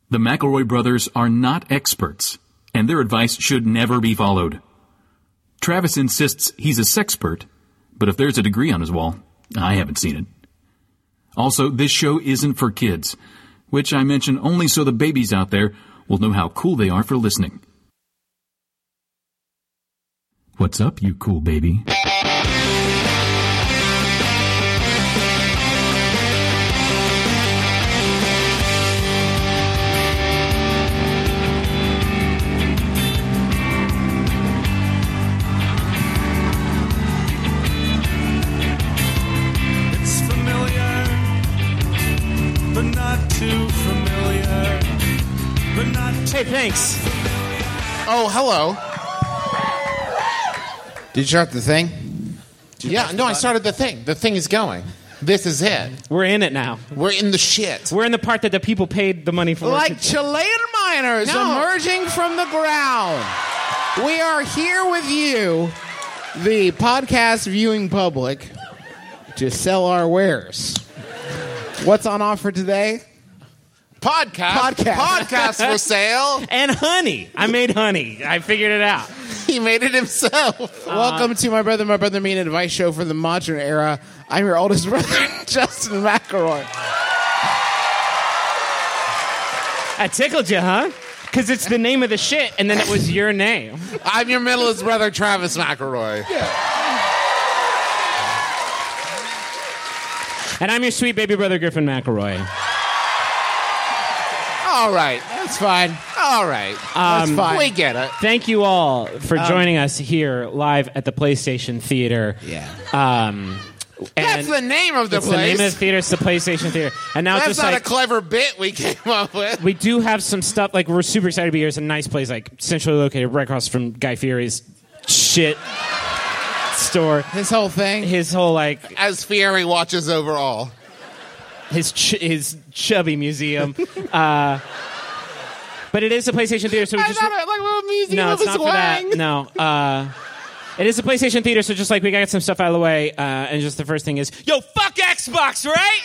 The McElroy brothers are not experts, and their advice should never be followed. Travis insists he's a sexpert, but if there's a degree on his wall, I haven't seen it. Also, this show isn't for kids, which I mention only so the babies out there will know how cool they are for listening. What's up, you cool baby? Hey, thanks. Oh, hello. Did you start the thing? Yeah, no, I started the thing. The thing is going. This is it. We're in it now. We're in the shit. We're in the part that the people paid the money for. Like Chilean miners emerging from the ground. We are here with you, the podcast viewing public, to sell our wares. What's on offer today? Podcast for sale. And honey. I made honey. I figured it out. He made it himself. Welcome to My Brother, Me, an advice show for the modern era. I'm your oldest brother, Justin McElroy. I tickled you, huh? Because it's the name of the shit, and then it was your name. I'm your middleest brother, Travis McElroy. Yeah. And I'm your sweet baby brother, Griffin McElroy. All right. That's fine. All right. That's fine. We get it. Thank you all for joining us here live at the PlayStation Theater. Yeah. That's the name of the it's place. The name of the theater. It's the PlayStation Theater. And now That's it's just not like a clever bit we came up with. we do have some stuff. Like we're super excited to be here. It's a nice place, like centrally located, right across from Guy Fieri's shit store. His whole thing. His whole like As Fieri watches over all. his chubby museum. But it is a PlayStation Theater, so we just like a little museum no, of it's not for that. swang. No, it is a PlayStation Theater, so just like we got some stuff out of the way, and just the first thing is, yo, fuck Xbox, right?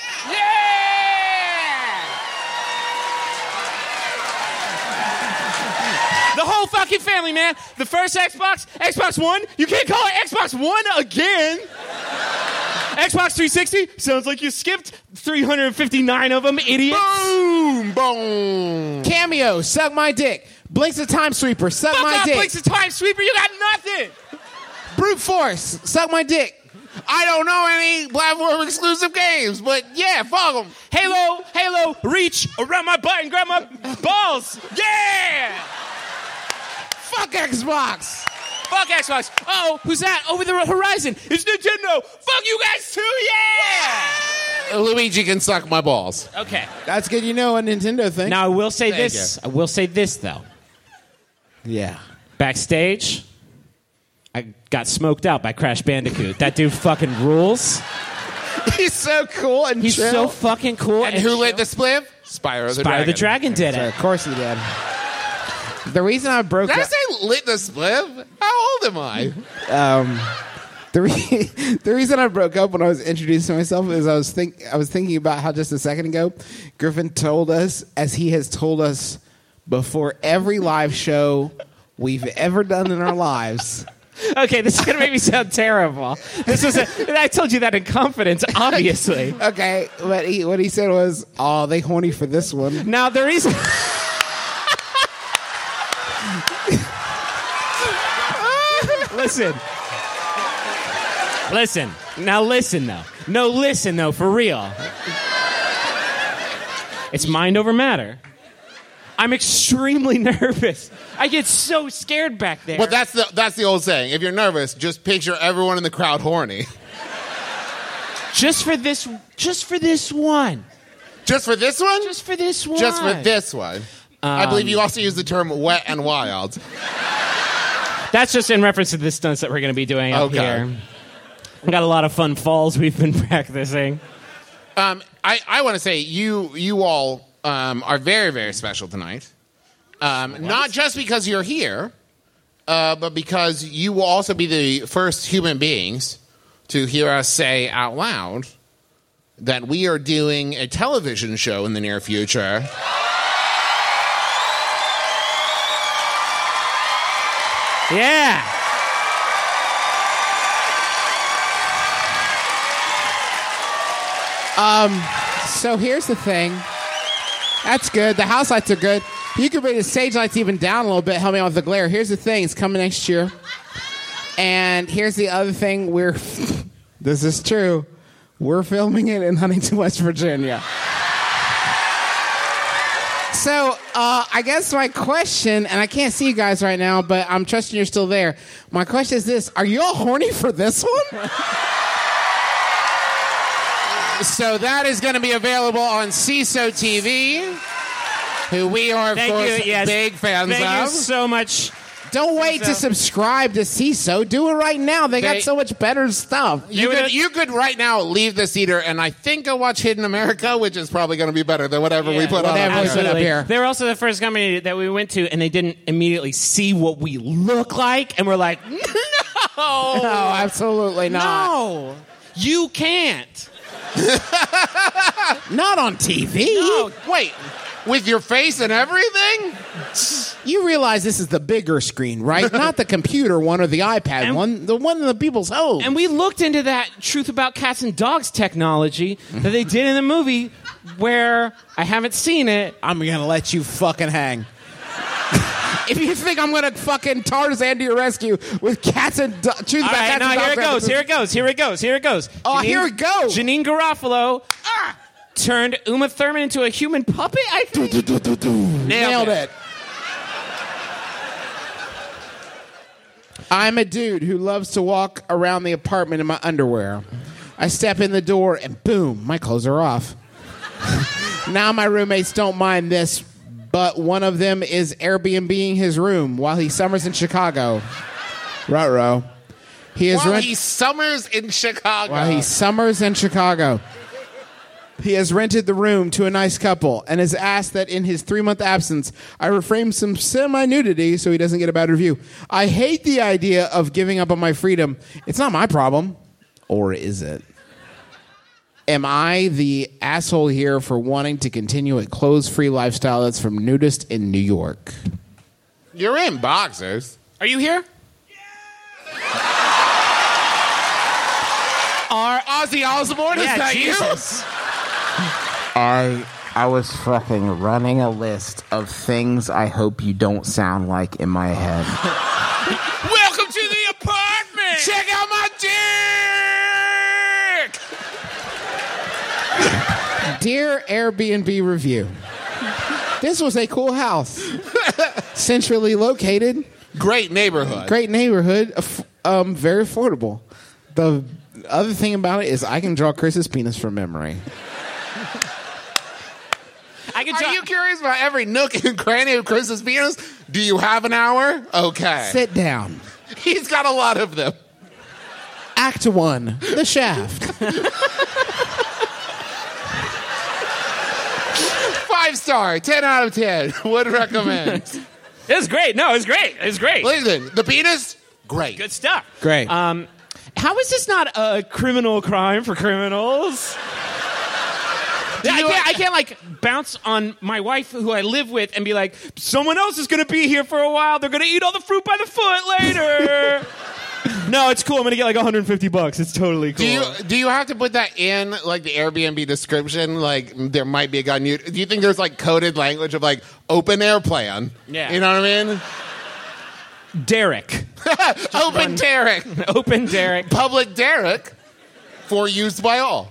The whole fucking family, man. The first Xbox One. You can't call it Xbox One again. Xbox 360, sounds like you skipped 359 of them, idiots. Boom, boom. Cameo, suck my dick. Blinks the Time Sweeper, suck Fuck my off, dick. Blinks the Time Sweeper, you got nothing. Brute Force, suck my dick. I don't know any platform exclusive games, but yeah, fuck them. Halo, reach around my butt and grab my balls. Yeah! Fuck Xbox. Fuck Xbox. Uh-oh, who's that? Over the horizon. It's Nintendo. Fuck you guys too, yeah! Luigi can suck my balls. Okay. That's good. You know a Nintendo thing. Now, I will say Thank this. I will say this, though. Yeah. Backstage, I got smoked out by Crash Bandicoot. That dude fucking rules. He's so cool and He's chill. so fucking cool. And who lit the spliff? Spyro the Dragon. Spyro the Dragon did it. Of course he did. The reason I broke Did I up... say lit the spliff? How old am I? The reason I broke up when I was introducing myself is I was thinking about how just a second ago Griffin told us, as he has told us before every live show we've ever done in our lives. Okay, this is going to make me sound terrible. I told you that in confidence, obviously. Okay, but what he said was, "Oh, they horny for this one." Now, the reason... Listen. Now listen, though. No, listen, though, for real. It's mind over matter. I'm extremely nervous. I get so scared back there. But that's the old saying. If you're nervous, just picture everyone in the crowd horny. Just for this one. Just for this one? Just for this one. Just for this one. I believe you also use the term wet and wild. That's just in reference to the stunts that we're going to be doing up here. We got a lot of fun falls we've been practicing. I want to say you all are very, very special tonight. Not just because you're here, but because you will also be the first human beings to hear us say out loud that we are doing a television show in the near future Yeah. So here's the thing. That's good. The house lights are good. You could bring the stage lights even down a little bit, help me out with the glare. Here's the thing. It's coming next year. And here's the other thing. This is true. We're filming it in Huntington, West Virginia. So, I guess my question, and I can't see you guys right now, but I'm trusting you're still there. My question is this. Are you all horny for this one? So that is going to be available on CISO TV, who we are, of course, big fans of. Thank you so much. Don't wait to subscribe to CISO. Do it right now. They got so much better stuff. You could right now leave the theater and I think go watch Hidden America, which is probably going to be better than whatever we put on Absolutely. up here. They were also the first company that we went to, and they didn't immediately see what we look like, and we're like, no, no, absolutely not. No, you can't. Not on TV. No, wait, with your face and everything? You realize this is the bigger screen, right? Not the computer one or the iPad one, the one in the people's home. And we looked into that Truth About Cats and Dogs technology that they did in the movie where I haven't seen it. I'm going to let you fucking hang. If you think I'm going to fucking Tarzan to your rescue with cats and Truth About Cats and Dogs. Here it goes. Oh, here it goes. Janine Garofalo turned Uma Thurman into a human puppet, I think. Nailed it. I'm a dude who loves to walk around the apartment in my underwear. I step in the door and boom, my clothes are off. Now my roommates don't mind this, but one of them is Airbnb-ing his room while he summers in Chicago. Ruh-roh. While he summers in Chicago. He has rented the room to a nice couple and has asked that in his 3-month absence, I refrain some semi-nudity so he doesn't get a bad review. I hate the idea of giving up on my freedom. It's not my problem. Or is it? Am I the asshole here for wanting to continue a clothes-free lifestyle that's from nudist in New York? You're in boxers. Are you here? Are Ozzy Osbourne? Is that Jesus. you? I was fucking running a list of things I hope you don't sound like in my head. Welcome to the apartment! Check out my dick! Dear Airbnb review, this was a cool house. Centrally located. Great neighborhood. Very affordable. The other thing about it is I can draw Chris's penis from memory. Are you curious about every nook and cranny of Chris's penis? Do you have an hour? Okay. Sit down. He's got a lot of them. Act 1, the shaft. 5-star, 10 out of 10. Would recommend. It was great. No, it was great. Listen, the penis, great. Good stuff. Great. How is this not a criminal crime for criminals? I can't like bounce on my wife who I live with and be like, someone else is going to be here for a while. They're going to eat all the fruit by the foot later. No, it's cool. I'm going to get like $150. It's totally cool. Do you have to put that in like the Airbnb description? Like there might be a guy new. Do you think there's like coded language of like open air plan? Yeah. You know what I mean? Derek. Open Derek. Open Derek. Public Derek for use by all.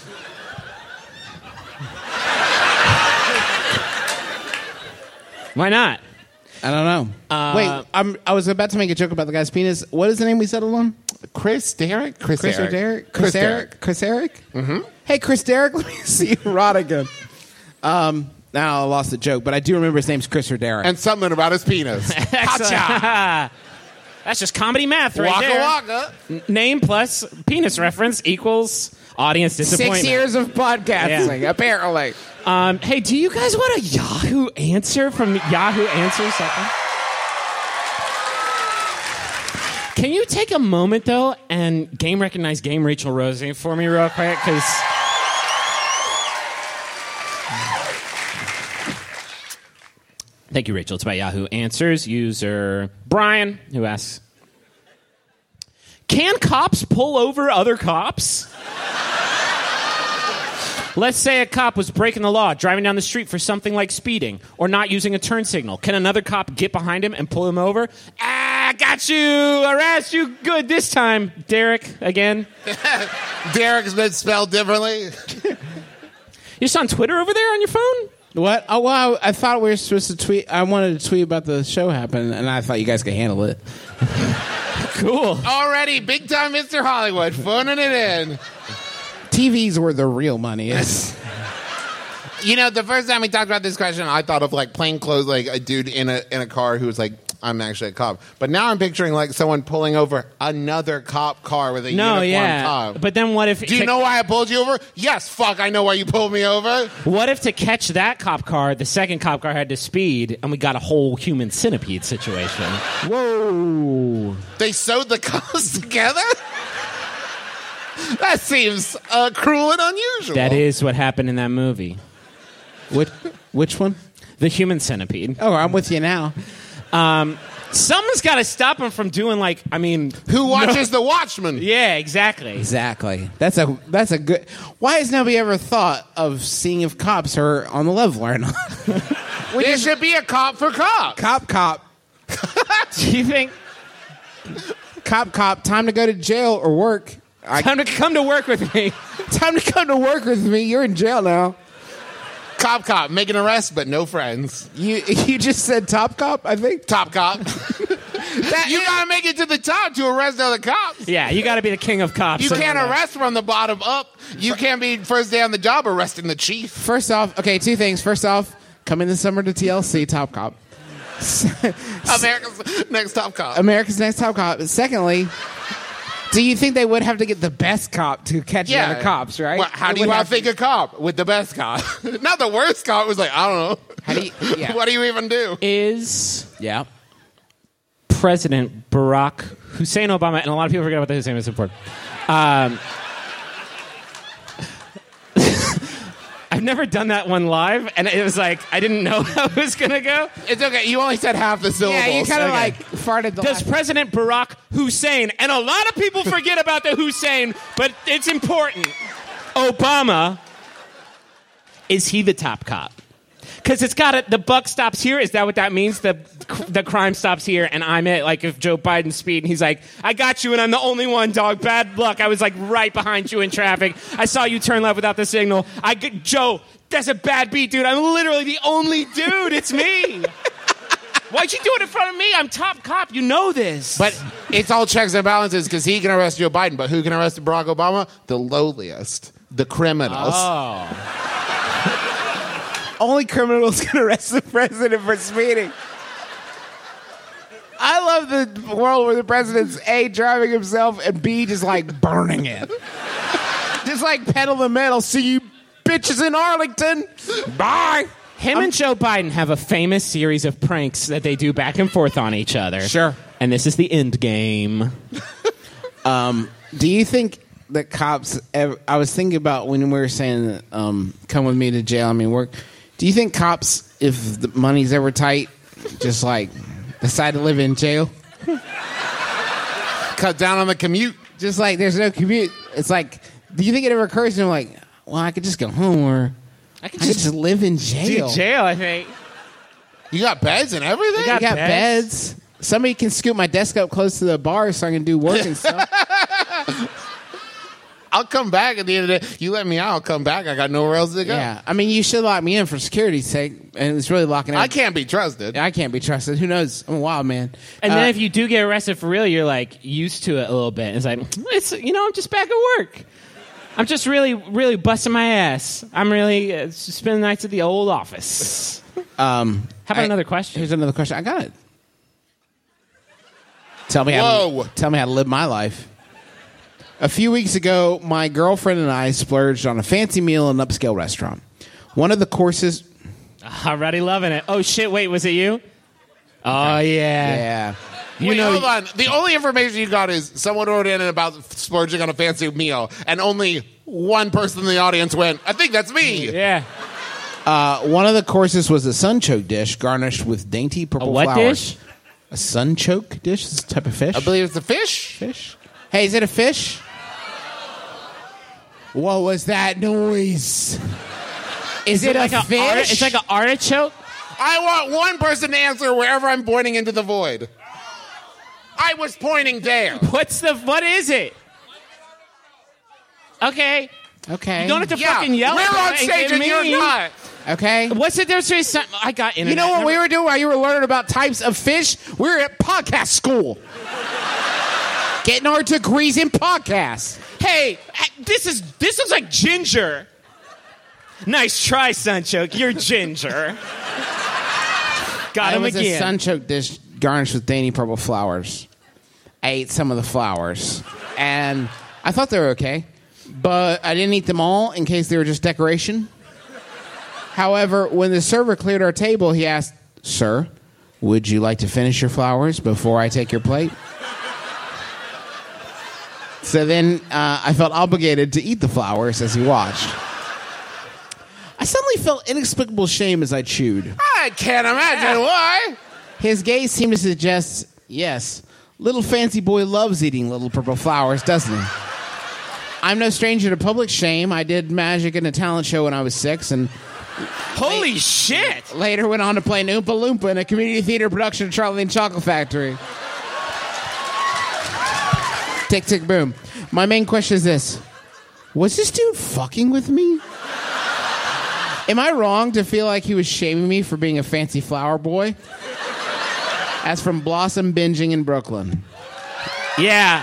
Why not? I don't know. Wait, I was about to make a joke about the guy's penis. What is the name we settled on? Chris Derek? Chris Eric? Chris Eric? Mm-hmm. Hey, Chris Derek, let me see you rot again. Now I lost the joke, but I do remember his name's Chris or Derek. And something about his penis. Gotcha. That's just comedy math right waka there. Waka. Name plus penis reference equals audience disappointment. 6 years of podcasting, apparently. Hey, do you guys want a Yahoo answer from Yahoo Answers? Can you take a moment, though, and recognize Game Rachel Rosie for me real quick? Because Thank you, Rachel. It's about Yahoo Answers. User Brian, who asks, can cops pull over other cops? Let's say a cop was breaking the law, driving down the street for something like speeding or not using a turn signal. Can another cop get behind him and pull him over? Got you! Arrest you! Good this time, Derek, again. Derek's been spelled differently. You're just on Twitter over there on your phone? What? Oh, well, I thought we were supposed to tweet. I wanted to tweet about the show happening, and I thought you guys could handle it. Cool. Already, big time Mr. Hollywood, phoning it in. TV's where the real money is. You know, the first time we talked about this question, I thought of like plainclothes, like a dude in a car who was like, I'm actually a cop. But now I'm picturing like someone pulling over another cop car with a uniformed cop. But then what if... Do you know why I pulled you over? Yes, fuck, I know why you pulled me over. What if to catch that cop car, the second cop car had to speed, and we got a whole human centipede situation? Whoa. They sewed the cops together? That seems cruel and unusual. That is what happened in that movie. Which one? The human centipede. Oh, I'm with you now. Someone's got to stop him from doing Who watches The Watchmen? Yeah, exactly. Exactly. That's a good. Why has nobody ever thought of seeing if cops are on the level or not? There should be a cop for cops. Cop. Do you think Cop. Time to go to jail or work. time to come to work with me? Time to come to work with me. You're in jail now. Cop, make an arrest, but no friends. You just said top cop, I think. Top cop. You gotta make it to the top to arrest other cops. Yeah, you got to be the king of cops. You can't arrest from the bottom up. You can't be first day on the job arresting the chief. First off, okay, two things. First off, come in the summer to TLC, top cop. America's Next Top Cop. America's Next Top Cop. Secondly, do you think they would have to get the best cop to catch the other cops, right? Well, how do you outthink a cop with the best cop? Not the worst cop. It was like, I don't know. How do you, yeah. What do you even do? Yeah. President Barack Hussein Obama, and a lot of people forget about the Hussein, it's important. I've never done that one live, and it was like, I didn't know how it was going to go. It's okay. You only said half the syllables. Yeah, you kind of Okay. farted the Does last President Barack Hussein, and a lot of people forget about the Hussein, but it's important. Obama, is he the top cop? Because it's got it. The buck stops here. Is that what that means? The crime stops here, and I'm it. Like if Joe Biden's speeding, he's like, "I got you, and I'm the only one, dog. Bad luck. I was like right behind you in traffic. I saw you turn left without the signal. Joe, that's a bad beat, dude. I'm literally the only dude. It's me. Why'd you do it in front of me? I'm top cop. You know this. But it's all checks and balances because he can arrest Joe Biden, but who can arrest Barack Obama? The lowliest, the criminals. Oh. Only criminals can arrest the president for speeding. I love the world where the president's A, driving himself, and B, just like burning it. Just like pedal the metal. See you bitches in Arlington. Bye. Him and Joe Biden have a famous series of pranks that they do back and forth on each other. Sure. And this is the end game. Do you think that cops ever, I was thinking about when we were saying come with me to jail, work. Do you think cops, if the money's ever tight, just like decide to live in jail? Cut down on the commute. Just like there's no commute. It's like, do you think it ever occurs to them like, well, I could just go home or I could just live in jail? Jail, I think. You got beds and everything? You I got beds. beds. Somebody can scoot my desk up close to the bar so I can do work and stuff. I'll come back at the end of the day. You let me out, I'll come back. I got nowhere else to go. Yeah. You should lock me in for security's sake. And it's really locking I can't be trusted. I can't be trusted. Who knows? I'm a wild man. And then if you do get arrested for real, you're like used to it a little bit. It's like, I'm just back at work. I'm just really, really busting my ass. I'm really spending nights at the old office. How about another question? Here's another question. I got it. Tell me how to live my life. A few weeks ago, my girlfriend and I splurged on a fancy meal in an upscale restaurant. One of the courses... Already loving it. Oh, shit, wait, was it you? Oh, yeah. Wait, hold on. The only information you got is someone wrote in about splurging on a fancy meal, and only one person in the audience went, I think that's me. Yeah. One of the courses was a sunchoke dish garnished with dainty purple what flowers. dish? A sunchoke dish? Is this a type of fish? I believe it's a fish. Fish? Hey, is it a fish? What was that noise? Is it like a fish? It's like an artichoke. I want one person to answer wherever I'm pointing into the void. I was pointing there. What is it? Okay. Okay. You don't have to fucking yell. We're at on me stage and get you're mean. not. Okay. What's the difference between I got internet. You know what we were doing while you were learning about types of fish? We were at podcast school. Getting our degrees in podcasts. Hey, this is like ginger. Nice try, Sunchoke. You're ginger. Got him It was again. a sunchoke dish garnished with dainty purple flowers. I ate some of the flowers, and I thought they were okay, but I didn't eat them all in case they were just decoration. However, when the server cleared our table, he asked, "Sir, would you like to finish your flowers before I take your plate?" So then I felt obligated to eat the flowers as he watched. I suddenly felt inexplicable shame as I chewed. I can't imagine why. His gaze seemed to suggest, yes, little fancy boy loves eating little purple flowers, doesn't he? I'm no stranger to public shame. I did magic in a talent show when I was 6, and Holy shit! later went on to play an Oompa Loompa in a community theater production of Charlie and the Chocolate Factory. Tick, tick, boom. My main question is this. Was this dude fucking with me? Am I wrong to feel like he was shaming me for being a fancy flower boy? As from Blossom Binging in Brooklyn. Yeah.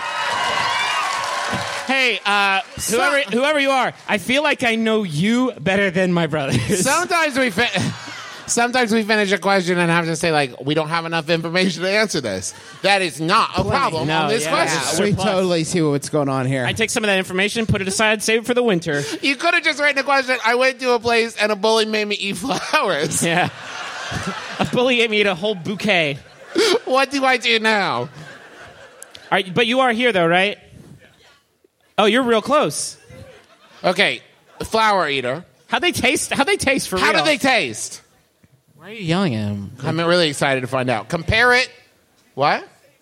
Hey, whoever you are, I feel like I know you better than my brothers. Sometimes we finish a question and have to say, like, we don't have enough information to answer this. That is not a problem on this question. We totally see what's going on here. I take some of that information, put it aside, save it for the winter. You could have just written a question. I went to a place and a bully made me eat flowers. Yeah. A bully ate me eat a whole bouquet. What do I do now? All right, but you are here, though, right? Oh, you're real close. Okay, flower eater. How'd they taste for real? How do they taste? Why are you yelling at him? I'm really excited to find out. Compare it. What?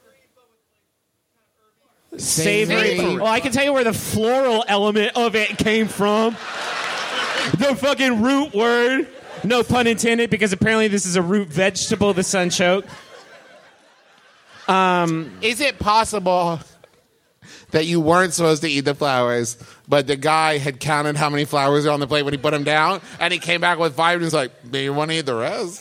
Savory. Well, I can tell you where the floral element of it came from. The fucking root word. No pun intended, because apparently this is a root vegetable, the sunchoke. Is it possible that you weren't supposed to eat the flowers, but the guy had counted how many flowers are on the plate when he put them down, and he came back with 5 and was like, do you want to eat the rest?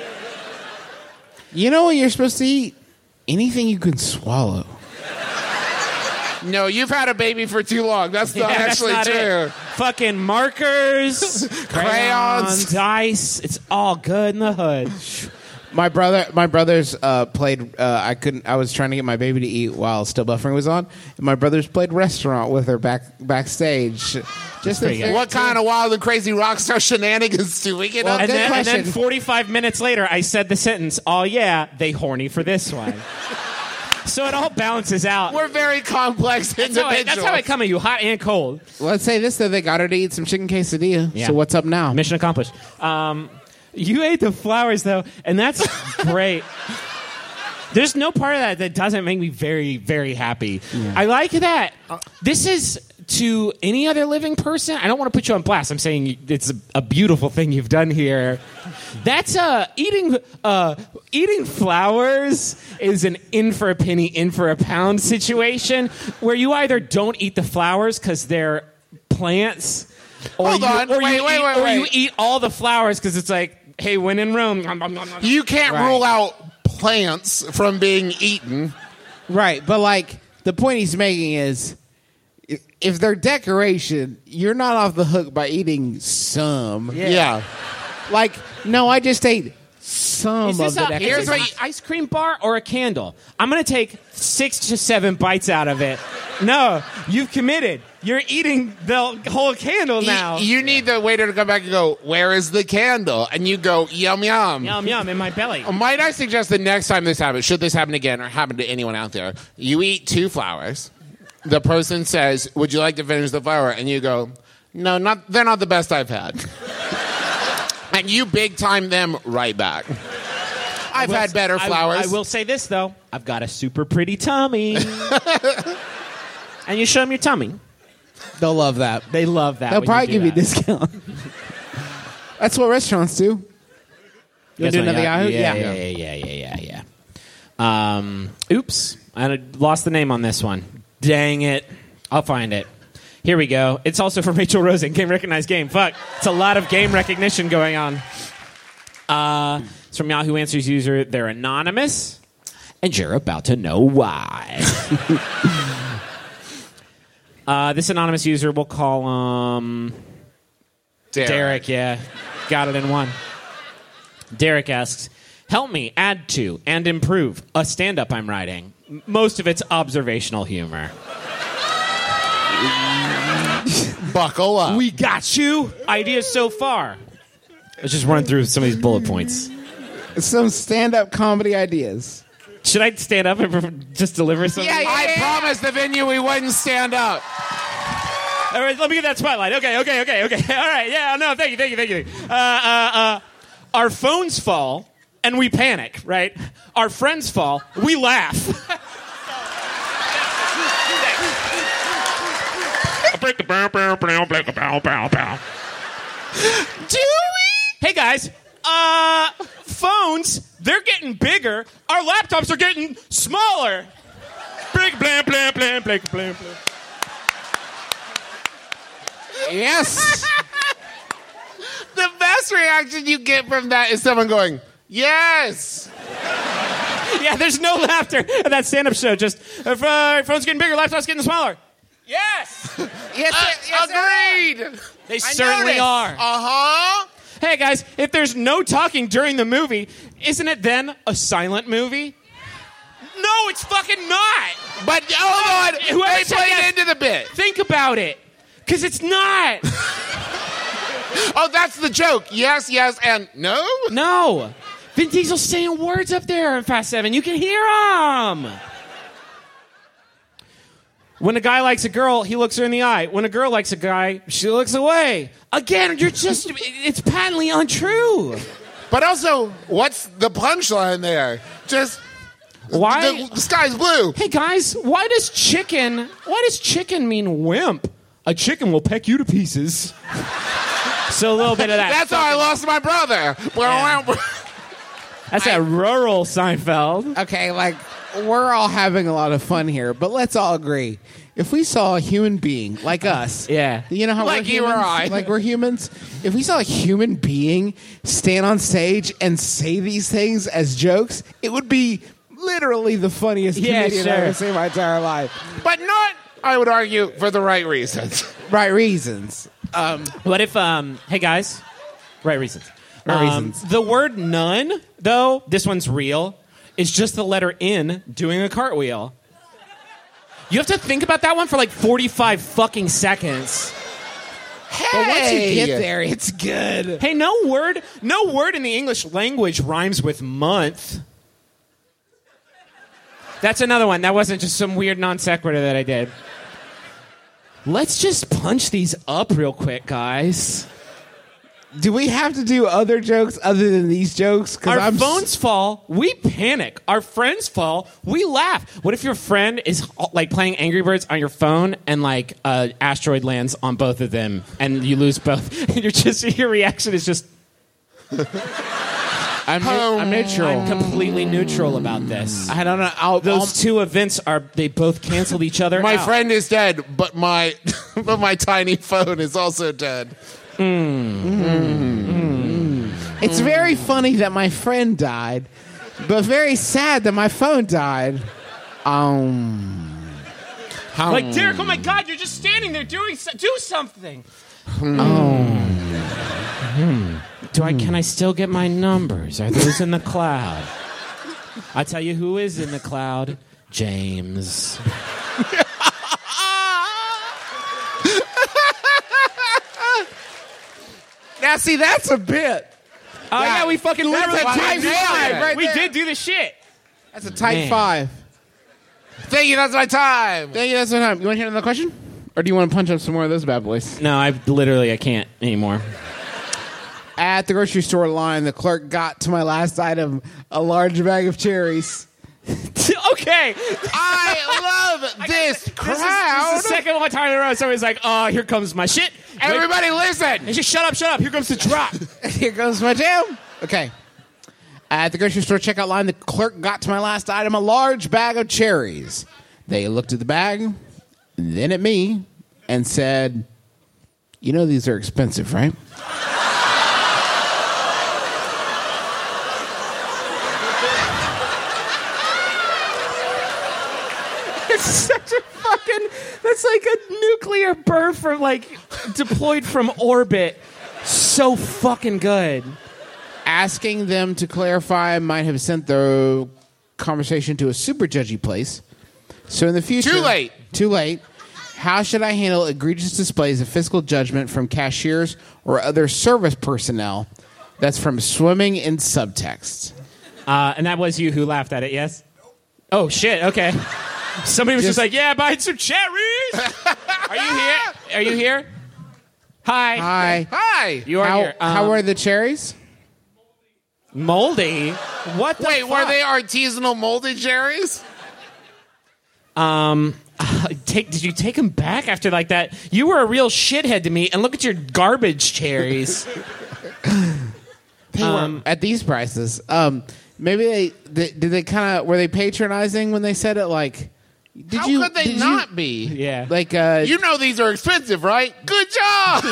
You know what you're supposed to eat? Anything you can swallow. No, you've had a baby for too long. That's not actually that's not true. it. Fucking markers, Crayons. dice. It's all good in the hood. My brothers played. I was trying to get my baby to eat while Still Buffering was on. And my brothers played restaurant with her backstage. Just pretty good. What kind of wild and crazy rock star shenanigans do we get up And to? then, question. 45 minutes later, I said the sentence, "Oh yeah, they horny for this one." So it all balances out. We're very complex individuals. That's how I come at you, hot and cold. Let's say this though: they got her to eat some chicken quesadilla. Yeah. So what's up now? Mission accomplished. You ate the flowers, though, and that's great. There's no part of that doesn't make me very, very happy. Yeah. I like that. This is, to any other living person, I don't want to put you on blast. I'm saying it's a beautiful thing you've done here. That's eating flowers is an in for a penny, in for a pound situation where you either don't eat the flowers because they're plants, or you eat all the flowers because it's like, hey, when in Rome. You can't rule out plants from being eaten. Right, but like the point he's making is, if they're decoration, you're not off the hook by eating some. Yeah. Like, no, I just ate some Is of this the an decoration. ice cream bar or a candle? I'm going to take 6 to 7 bites out of it. No, you've committed. You're eating the whole candle now. You need the waiter to come back and go, where is the candle? And you go, yum, yum. Yum, yum, in my belly. Might I suggest the next time this happens, should this happen again or happen to anyone out there, you eat 2 flowers. The person says, would you like to finish the flower? And you go, no, they're not the best I've had. and you big time them right back. I've had better flowers. I will say this, though. I've got a super pretty tummy. And you show them your tummy. They'll love that. They love that. They'll when probably you give do you a that. discount. That's what restaurants do. You Guess do what? another Yahoo? Yeah. Oops. I lost the name on this one. Dang it. I'll find it. Here we go. It's also from Rachel Rosen. Game Recognize Game. Fuck. It's a lot of game recognition going on. It's from Yahoo Answers user. They're anonymous. And you're about to know why. This anonymous user, we'll call him... Derek, yeah. Got it in one. Derek asks, help me add to and improve a stand-up I'm writing. Most of it's observational humor. Buckle up. We got you. Ideas so far. Let's just run through some of these bullet points. Some stand-up comedy ideas. Should I stand up and just deliver some? I promised the venue we wouldn't stand up. All right, let me get that spotlight. Okay. All right, yeah, no, thank you. Our phones fall, and we panic, right? Our friends fall, we laugh. Do we? Hey, guys, phones, they're getting bigger. Our laptops are getting smaller. Blam, blam, blam, blam, blam, blam. Yes. The best reaction you get from that is someone going, yes. Yeah, there's no laughter at that stand-up show. Just, phone's getting bigger, laptop's getting smaller. Yes. Agreed. They certainly are. Uh-huh. Hey, guys, if there's no talking during the movie, isn't it then a silent movie? No, it's fucking not. But, hold on. Whoever They said played yes, into the bit. think about it. Because it's not. Oh, that's the joke. Yes, and no? No. Vin Diesel's saying words up there in Fast 7. You can hear them. When a guy likes a girl, he looks her in the eye. When a girl likes a guy, she looks away. Again, it's patently untrue. But also, what's the punchline there? Just, Why? the sky's blue. Hey, guys, why does chicken mean wimp? A chicken will peck you to pieces. So a little bit of that. That's how I lost my brother. That's that rural Seinfeld. Okay, like, we're all having a lot of fun here, but let's all agree. If we saw a human being like us, Yeah. you know how Like we're you or humans? I. Like we're humans. If we saw a human being stand on stage and say these things as jokes, it would be literally the funniest Yeah, comedian sure. I've ever seen in my entire life. But not, I would argue, for the right reasons. Right reasons. What if, hey, guys, right reasons. Right reasons. The word none, though, this one's real, is just the letter N doing a cartwheel. You have to think about that one for like 45 fucking seconds. But once you get there, it's good. Hey, no word in the English language rhymes with month. That's another one. That wasn't just some weird non sequitur that I did. Let's just punch these up real quick, guys. Do we have to do other jokes other than these jokes? Our phones fall, we panic. Our friends fall, we laugh. What if your friend is like playing Angry Birds on your phone and like an asteroid lands on both of them and you lose both? And your reaction is just. I'm neutral. I'm completely neutral about this. I don't know. Those two events they both canceled each other My out. friend is dead, but my my tiny phone is also dead. It's very funny that my friend died, but very sad that my phone died. Like, Derek, oh my God, you're just standing there do something. Can I still get my numbers? Are those in the cloud? I'll tell you who is in the cloud. James. Now, see, that's a bit. Oh, yeah, we fucking literally a tight five right We there. did do the shit. That's a tight Man. 5. Thank you, that's my time. Thank you, that's my time. You want to hear another question? Or do you want to punch up some more of those bad boys? No, I can't anymore. At the grocery store line, the clerk got to my last item, a large bag of cherries. Okay. I love this crowd. This is the second one time in a row. Somebody's like, oh, here comes my shit. Everybody listen. And just shut up. Here comes the drop. Here goes my jam. Okay. At the grocery store checkout line, the clerk got to my last item, a large bag of cherries. They looked at the bag, then at me, and said, you know these are expensive, right? It's such a fucking... That's like a nuclear burst from, like, deployed from orbit. So fucking good. Asking them to clarify might have sent the conversation to a super judgy place. So in the future... Too late. How should I handle egregious displays of fiscal judgment from cashiers or other service personnel that's from swimming in subtext? And that was you who laughed at it, yes? Oh, shit, okay. Somebody was just like, yeah, buying some cherries. Are you here? Hi. You are here. How are the cherries? Moldy? What the Wait, fuck? were they artisanal molded cherries? Did you take them back after like that? You were a real shithead to me, and look at your garbage cherries. At these prices. Maybe were they patronizing when they said it? Like, How could they not be? Yeah. Like, You know these are expensive, right? Good job.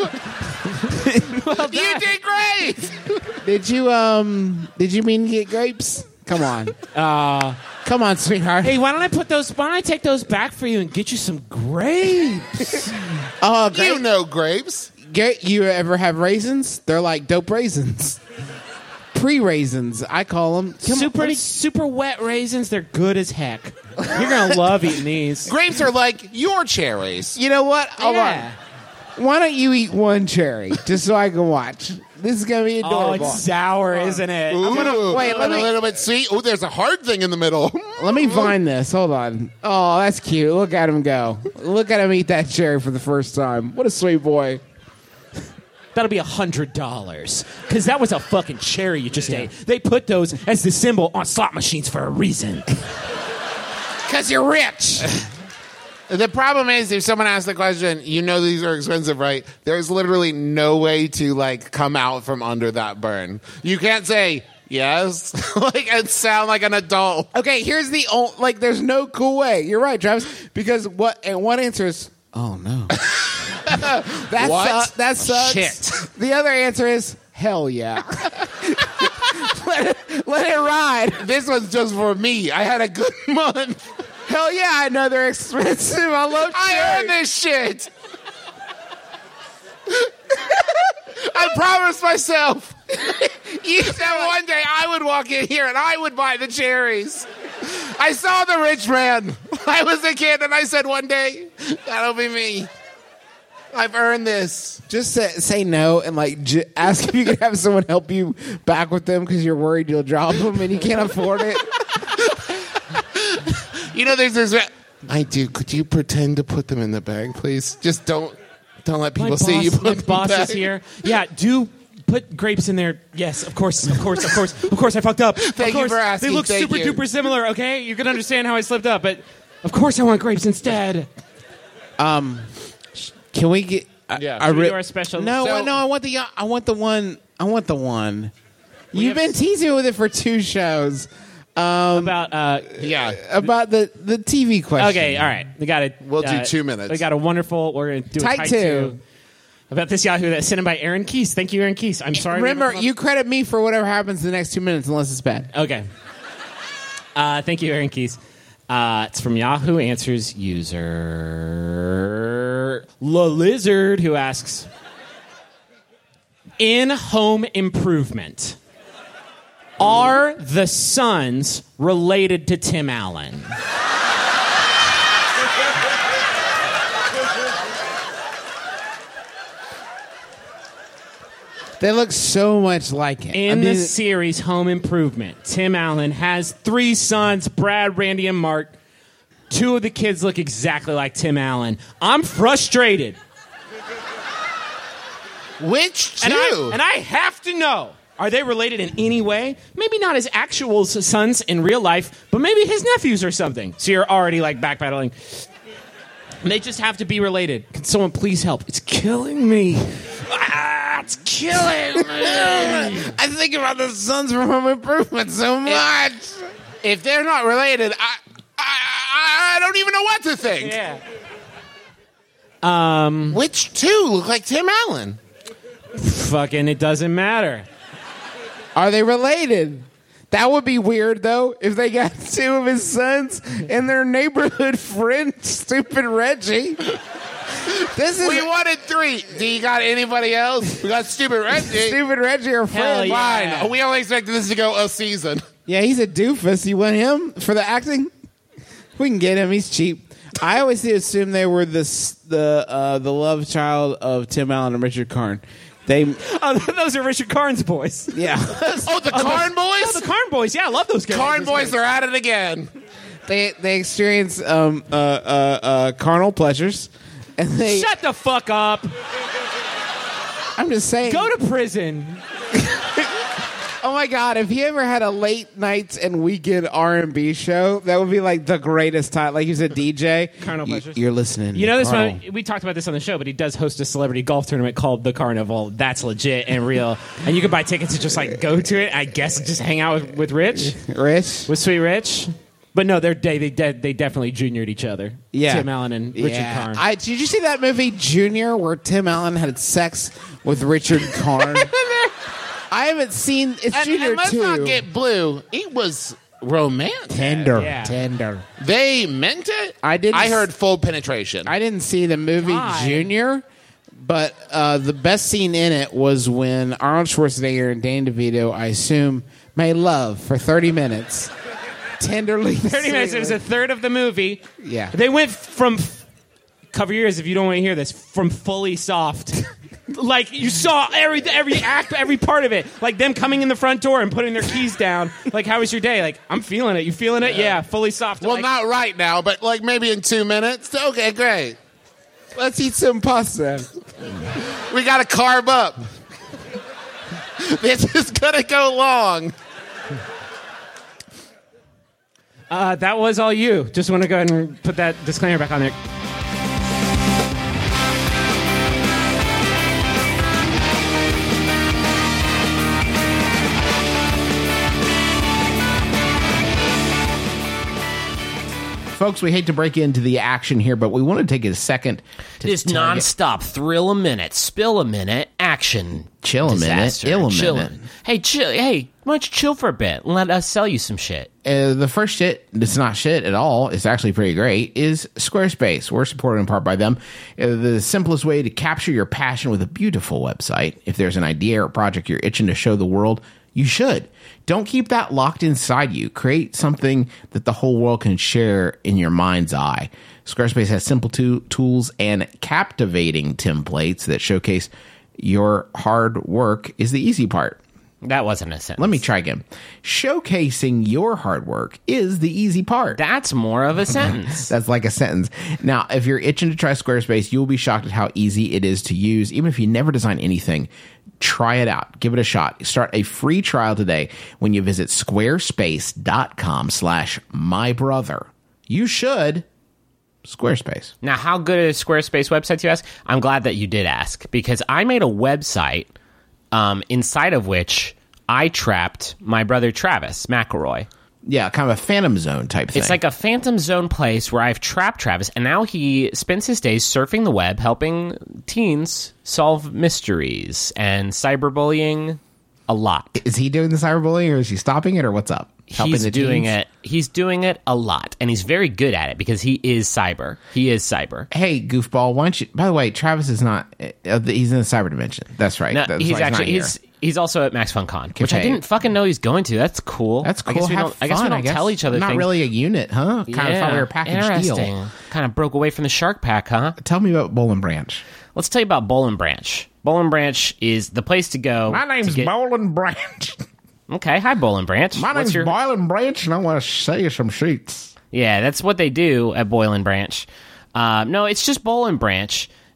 Well You done. did great. did you mean to get grapes? Come on. Come on, sweetheart. Hey, why don't I take those back for you and get you some grapes? You know grapes. You ever have raisins? They're like dope raisins. Pre-raisins, I call them. Super wet raisins. They're good as heck. You're gonna love eating these. Grapes are like your cherries. You know what? Hold Yeah. on. Why don't you eat one cherry just so I can watch? This is gonna be adorable. Oh, it's sour, isn't it? Ooh, wait, let a me- little bit sweet. Oh, there's a hard thing in the middle. Let me find this. Hold on. Oh, that's cute. Look at him go. Look at him eat that cherry for the first time. What a sweet boy. That'll be $100 because that was a fucking cherry you just ate. They put those as the symbol on slot machines for a reason. Because you're rich. The problem is, if someone asks the question, you know these are expensive, right? There's literally no way to, like, come out from under that burn. You can't say, yes, and sound like an adult. Okay, here's the there's no cool way. You're right, Travis. Because one answer is, oh no. That sucks. Shit. The other answer is, hell yeah. let it ride. This one's just for me. I had a good month. Hell yeah, I know they're expensive. I love cherry. I earned this shit. I promised myself that one day I would walk in here and I would buy the cherries. I saw the rich man. I was a kid and I said one day, that'll be me. I've earned this. Just say no and ask if you can have someone help you back with them because you're worried you'll drop them and you can't afford it. You know, there's this. I do. Could you pretend to put them in the bag, please? Just don't let people see you put My them boss back. is here. Yeah, do put grapes in there. Yes, of course. I fucked up. Thank you for asking. They look Thank super you. duper similar. Okay, you can understand how I slipped up, but of course I want grapes instead. Can we get? Yeah. Should we do our special? No, So- no. I want the one. You've been teasing with it for 2 shows. About Yeah. About the TV question. okay, all right. We got it. We'll do 2 minutes. We got a wonderful. We're gonna do a Type type 2. about this Yahoo that's sent in by Aaron Keese. Thank you, Aaron Keese. I'm sorry. Remember, you credit me for whatever happens in the next 2 minutes, unless it's bad. Okay. Thank you, Aaron Keese. It's from Yahoo Answers user La Lizard, who asks, in Home Improvement, are the sons related to Tim Allen? They look so much like him. In the series Home Improvement, Tim Allen has 3 sons, Brad, Randy, and Mark. 2 of the kids look exactly like Tim Allen. I'm frustrated. Which two? And I have to know. Are they related in any way? Maybe not his actual sons in real life, but maybe his nephews or something. So you're already like backpedaling. They just have to be related. Can someone please help? It's killing me. It's killing me. I think about the Sons from Home Improvement so much. If they're not related, I don't even know what to think. Yeah. Which two look like Tim Allen? Fucking, it doesn't matter. Are they related? That would be weird, though, if they got two of his sons and their neighborhood friend, Stupid Reggie. We wanted 3. Do you got anybody else? We got Stupid Reggie. Stupid Reggie or friend. yeah. Fine. We only expected this to go a season. Yeah, he's a doofus. You want him for the acting? We can get him. He's cheap. I always assume they were the love child of Tim Allen and Richard Karn. Those are Richard Karn's boys. Yeah. Oh, the Karn boys? Oh, the Karn boys. Yeah, I love those guys. Karn boys are at it again. They experience carnal pleasures, and they. Shut the fuck up. I'm just saying. Go to prison. Oh my God! If he ever had a late nights and weekend R&B show, that would be like the greatest time. Like he's a DJ. Carnal pleasures. You're listening. You know this Carnal. one. We talked about this on the show, but he does host a celebrity golf tournament called the Carnival. That's legit and real, and you can buy tickets to just like go to it. I guess and just hang out with Rich, Rich. with Sweet Rich. But no, they definitely juniored each other. Yeah. Tim Allen and Richard Karn. Did you see that movie Junior where Tim Allen had sex with Richard Karn? I haven't seen it's Junior and let's 2. not get blue. It was romantic. Tender. Yeah. Tender. They meant it. I heard full penetration. I didn't see the movie Why? Junior, but the best scene in it was when Arnold Schwarzenegger and Danny DeVito, I assume, made love for 30 minutes. Tenderly. 30 minutes. It was a third of the movie. Yeah. They went from cover your ears if you don't want to hear this, from fully soft. Like you saw every act, every part of it. Like them coming in the front door and putting their keys down. Like, how was your day? Like, I'm feeling it. You feeling it? Yeah, fully soft. Well, like, not right now, but like maybe in 2 minutes. Okay, great. Let's eat some pasta. We got to carb up. This is going to go long. that was all you. Just want to go ahead and put that disclaimer back on there. Folks, we hate to break into the action here, but we want to take a second to Just tell you- nonstop, thrill a minute, spill a minute, action, Chill a minute, disaster, ill a chillin'. minute. Hey, chill. Hey, why don't you chill for a bit? Let us sell you some shit. The first shit, it's not shit at all, it's actually pretty great, is Squarespace. We're supported in part by them. The simplest way to capture your passion with a beautiful website. If there's an idea or project you're itching to show the world, you should. Don't keep that locked inside you. Create something that the whole world can share in your mind's eye. Squarespace has simple tools and captivating templates that showcase your hard work is the easy part. That wasn't a sentence. Let me try again. Showcasing your hard work is the easy part. That's more of a sentence. That's like a sentence. Now, if you're itching to try Squarespace, you'll be shocked at how easy it is to use. Even if you never design anything, try it out. Give it a shot. Start a free trial today when you visit squarespace.com/mybrother. You should. Squarespace. Now, how good is Squarespace websites, you ask? I'm glad that you did ask, because I made a website inside of which I trapped my brother Travis McElroy. Yeah, kind of a Phantom Zone type thing. It's like a Phantom Zone place where I've trapped Travis, and now he spends his days surfing the web, helping teens solve mysteries and cyberbullying a lot. Is he doing the cyberbullying, or is he stopping it, or what's up? He's doing it. He's doing it a lot, and he's very good at it because he is cyber. He is cyber. Hey, goofball, why don't you... By the way, Travis is not... he's in the cyber dimension. That's right. No, That's he's why actually not here. he's also at Max Fun Con, which I Okay. didn't fucking know he's going to. That's cool. That's cool. I guess we Have don't. I guess we fun, don't tell each other Not things. really a unit, huh? Kind of thought we were a package interesting. deal. Kind of broke away from the Shark Pack, huh? Tell me about Boll and Branch. Let's tell you about Boll and Branch. Boll and Branch is the place to go. My name's to get- Boll and Branch. Okay, hi Boll and Branch. My What's name's your- Boll and Branch, and I want to sell you some sheets. Yeah, that's what they do at Boll and Branch. No, it's just Boll and Branch,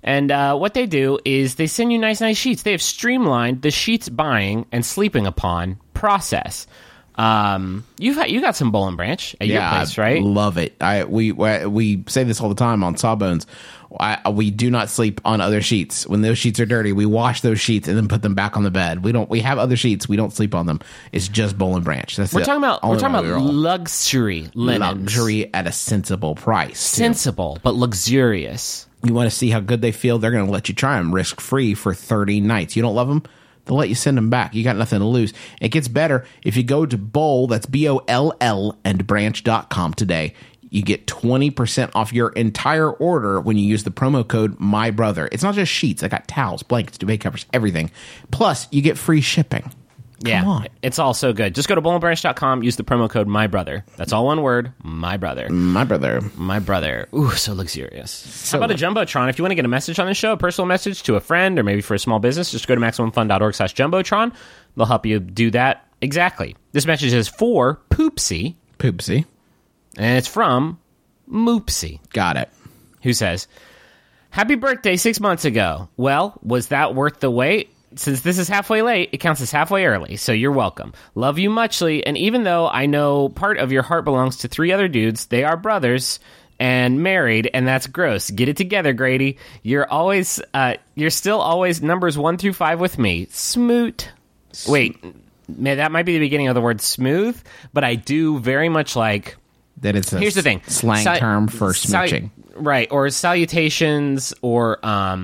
And what they do is they send you nice sheets. They have streamlined the sheets buying and sleeping upon process. You got some Boll and Branch at your place, right? Love it. We say this all the time on Sawbones. We do not sleep on other sheets. When those sheets are dirty, we wash those sheets and then put them back on the bed. We have other sheets. We don't sleep on them. It's just Boll and Branch. We're talking about luxury linens. Luxury at a sensible price. Sensible, but luxurious. You want to see how good they feel? They're going to let you try them risk-free for 30 nights. You don't love them? They'll let you send them back. You got nothing to lose. It gets better if you go to Boll, that's BOLL, and branch.com today. You get 20% off your entire order when you use the promo code MYBROTHER. It's not just sheets. I got towels, blankets, duvet covers, everything. Plus, you get free shipping. Come on. It's all so good. Just go to bollandbranch.com, use the promo code MYBROTHER. That's all one word, MYBROTHER. My brother. My brother. Ooh, so luxurious. How about a Jumbotron? If you want to get a message on the show, a personal message to a friend or maybe for a small business, just go to MaximumFun.org/Jumbotron. They'll help you do that exactly. This message is for Poopsie. Poopsie. And it's from Moopsie. Got it. Who says, Happy birthday 6 months ago. Well, was that worth the wait? Since this is halfway late, it counts as halfway early, so you're welcome. Love you muchly, and even though I know part of your heart belongs to 3 other dudes, they are brothers and married, and that's gross. Get it together, Grady. You're still always numbers 1 through 5 with me. Smoot. Wait, that might be the beginning of the word smooth, but I do very much like... That it's here's the thing. Slang term for smooching. Right, or salutations, or...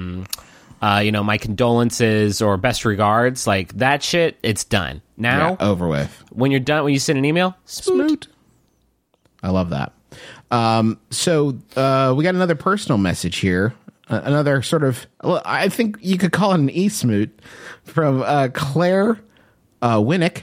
my condolences or best regards, like that shit, it's done. Now, over with. When you're done, when you send an email, smoot. I love that. So we got another personal message here. Another sort of, well, I think you could call it an e-smoot from Claire Winnick.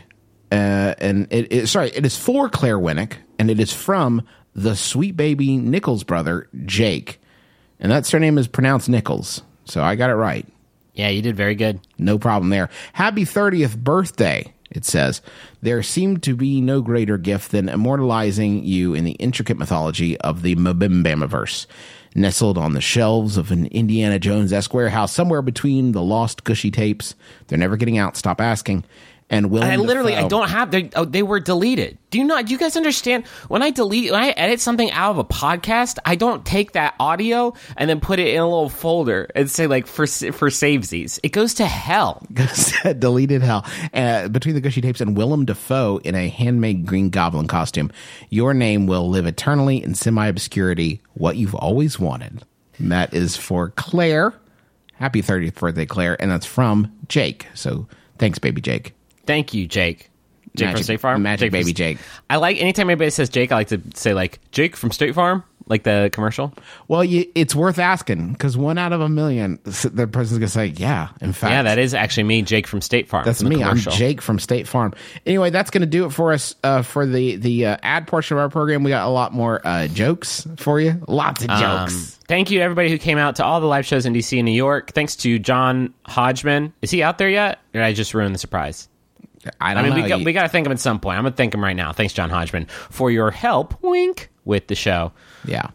And it is for Claire Winnick, and it is from the sweet baby Nichols brother, Jake. And that surname is pronounced Nichols. So I got it right. Yeah, you did very good. No problem there. Happy 30th birthday, it says. There seemed to be no greater gift than immortalizing you in the intricate mythology of the Mabimbamaverse. Nestled on the shelves of an Indiana Jones-esque warehouse somewhere between the lost Gushy tapes. They're never getting out. Stop asking. And Willem Dafoe. I don't have. They were deleted. Do you guys understand? When I edit something out of a podcast, I don't take that audio and then put it in a little folder and say like for savesies. It goes to hell. Deleted hell. Between the Gushy tapes and Willem Dafoe in a handmade Green Goblin costume, your name will live eternally in semi-obscurity. What you've always wanted. And that is for Claire. Happy 30th birthday, Claire, and that's from Jake. So thanks, baby Jake. Thank you, Jake. Jake from State Farm? Magic baby Jake. I like, anytime anybody says Jake, I like to say, like, Jake from State Farm, like the commercial. Well, it's worth asking, because 1 out of a million, the person's going to say, yeah, in fact. Yeah, that is actually me, Jake from State Farm. That's me. I'm Jake from State Farm. Anyway, that's going to do it for us for the ad portion of our program. We got a lot more jokes for you. Lots of jokes. Thank you to everybody who came out to all the live shows in D.C. and New York. Thanks to John Hodgman. Is he out there yet? Or did I just ruin the surprise? I don't know. We got to thank him at some point. I'm going to thank him right now. Thanks, John Hodgman, for your help, wink, with the show. Yeah.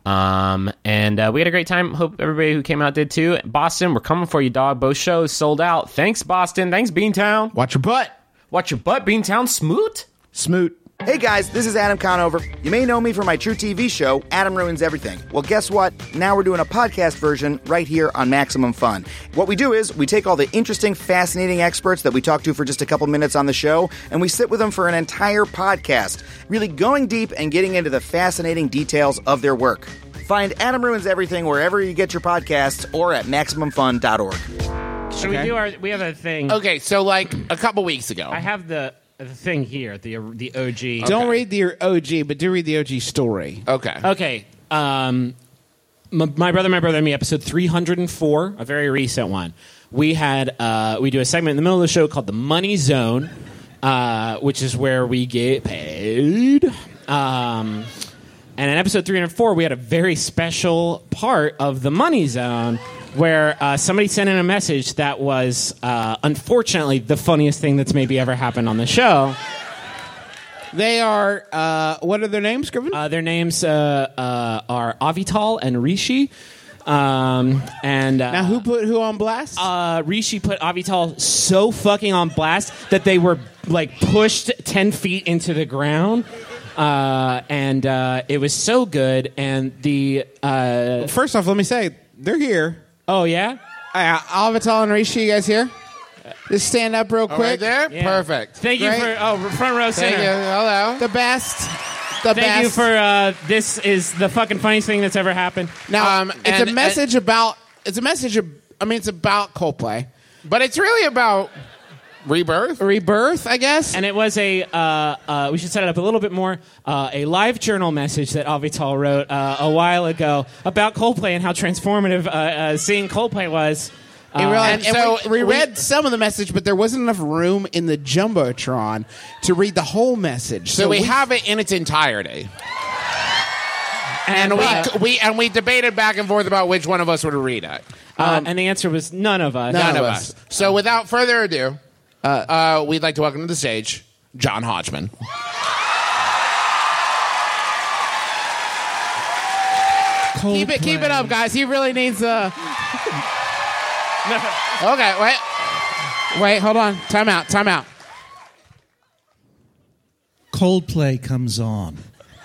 And we had a great time. Hope everybody who came out did too. Boston, we're coming for you, dog. Both shows sold out. Thanks, Boston. Thanks, Beantown. Watch your butt. Watch your butt, Beantown. Smoot. Smoot. Hey guys, this is Adam Conover. You may know me from my True TV show, Adam Ruins Everything. Well, guess what? Now we're doing a podcast version right here on Maximum Fun. What we do is we take all the interesting, fascinating experts that we talk to for just a couple minutes on the show, and we sit with them for an entire podcast, really going deep and getting into the fascinating details of their work. Find Adam Ruins Everything wherever you get your podcasts or at MaximumFun.org. Should we have a thing? Okay, so like a couple weeks ago. I have the thing here, the OG. Don't read the OG, but do read the OG story. Okay. My Brother, and Me, episode 304, a very recent one. We had we do a segment in the middle of the show called the Money Zone, which is where we get paid. And in episode 304, we had a very special part of the Money Zone where somebody sent in a message that was, unfortunately, the funniest thing that's maybe ever happened on the show. They are, what are their names, Griffin? Their names are Avital and Rishi. Now, who put who on blast? Rishi put Avital so fucking on blast that they were like pushed 10 feet into the ground. And it was so good. And the First off, let me say, they're here. oh yeah, Alvital and Rishi, you guys here? Just stand up real quick. Right there? Yeah. Perfect. Thank you Great. for front row Thank center. you. Hello. The best. The Thank best. you for this is the fucking funniest thing that's ever happened. Now, it's and- a message about. It's a message. It's about Coldplay. But it's really about rebirth. Rebirth, I guess. And it was we should set it up a little bit more, a live journal message that Avital wrote a while ago about Coldplay and how transformative seeing Coldplay was. And so we read some of the message, but there wasn't enough room in the Jumbotron to read the whole message. So we have it in its entirety. And we debated back and forth about which one of us would read it. and the answer was none of us. None of us. So without further ado, we'd like to welcome to the stage John Hodgman. Keep it up, guys. He really needs Okay, Wait, hold on. Time out. Coldplay comes on.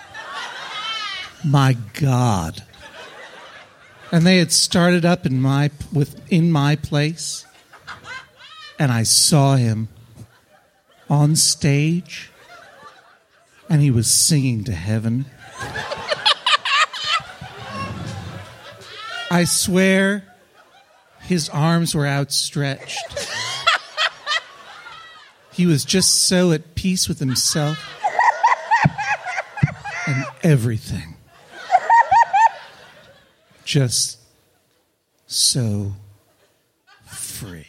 My God. And they had started up in my place, and I saw him on stage, and he was singing to heaven. I swear his arms were outstretched. He was just so at peace with himself and everything. Just so free.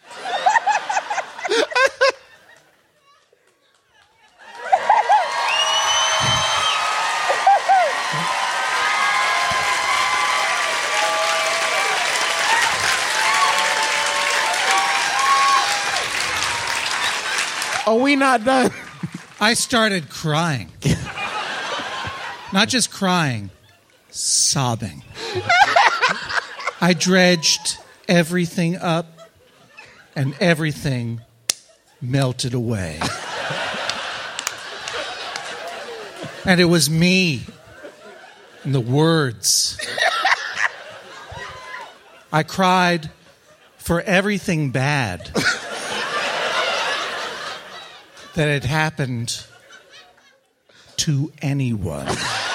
Are we not done? I started crying. Not just crying, sobbing. I dredged everything up, and everything melted away. And it was me and the words. I cried for everything bad that had happened to anyone.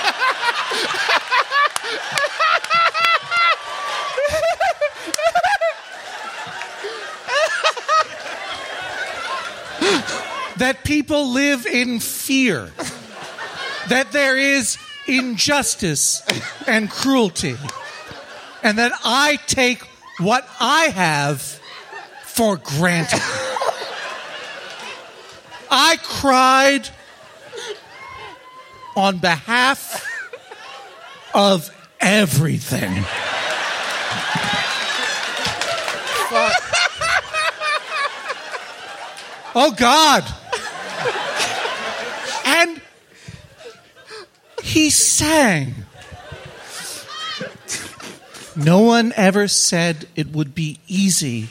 That people live in fear. That there is injustice and cruelty. And that I take what I have for granted. I cried on behalf of everything. Oh, God. And he sang. No one ever said it would be easy.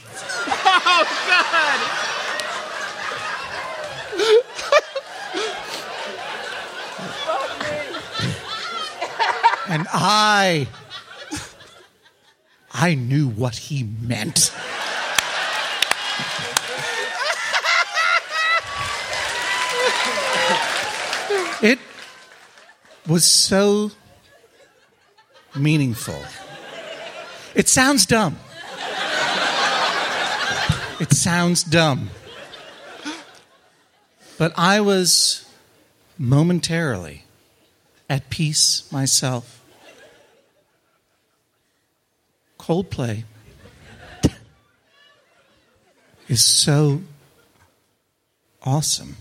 And I knew what he meant. It was so meaningful. It sounds dumb. It sounds dumb. But I was momentarily at peace myself. Coldplay is so awesome.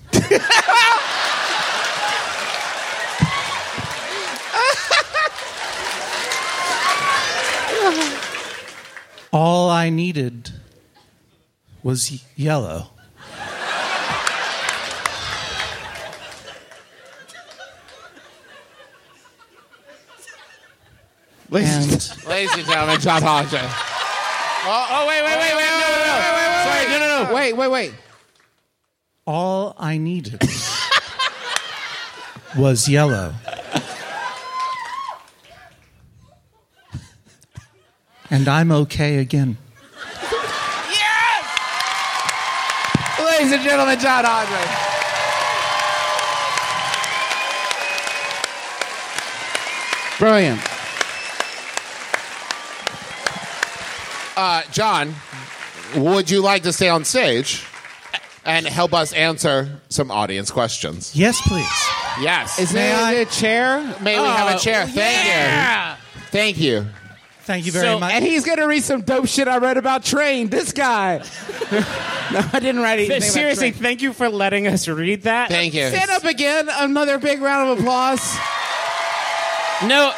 All I needed was yellow. Ladies and gentlemen, John Hodgson. Wait. Sorry, no. Wait. All I needed was yellow. And I'm okay again. Ladies and gentlemen, John Hodgson. Brilliant. John, would you like to stay on stage and help us answer some audience questions? Yes, please. Yes. Is there a chair? May we have a chair? Thank you. Thank you. Thank you very much. And he's going to read some dope shit I read about Train. This guy. No, I didn't write anything Seriously, about Train. thank you for letting us read that. Thank you. Stand up again. Another big round of applause. No.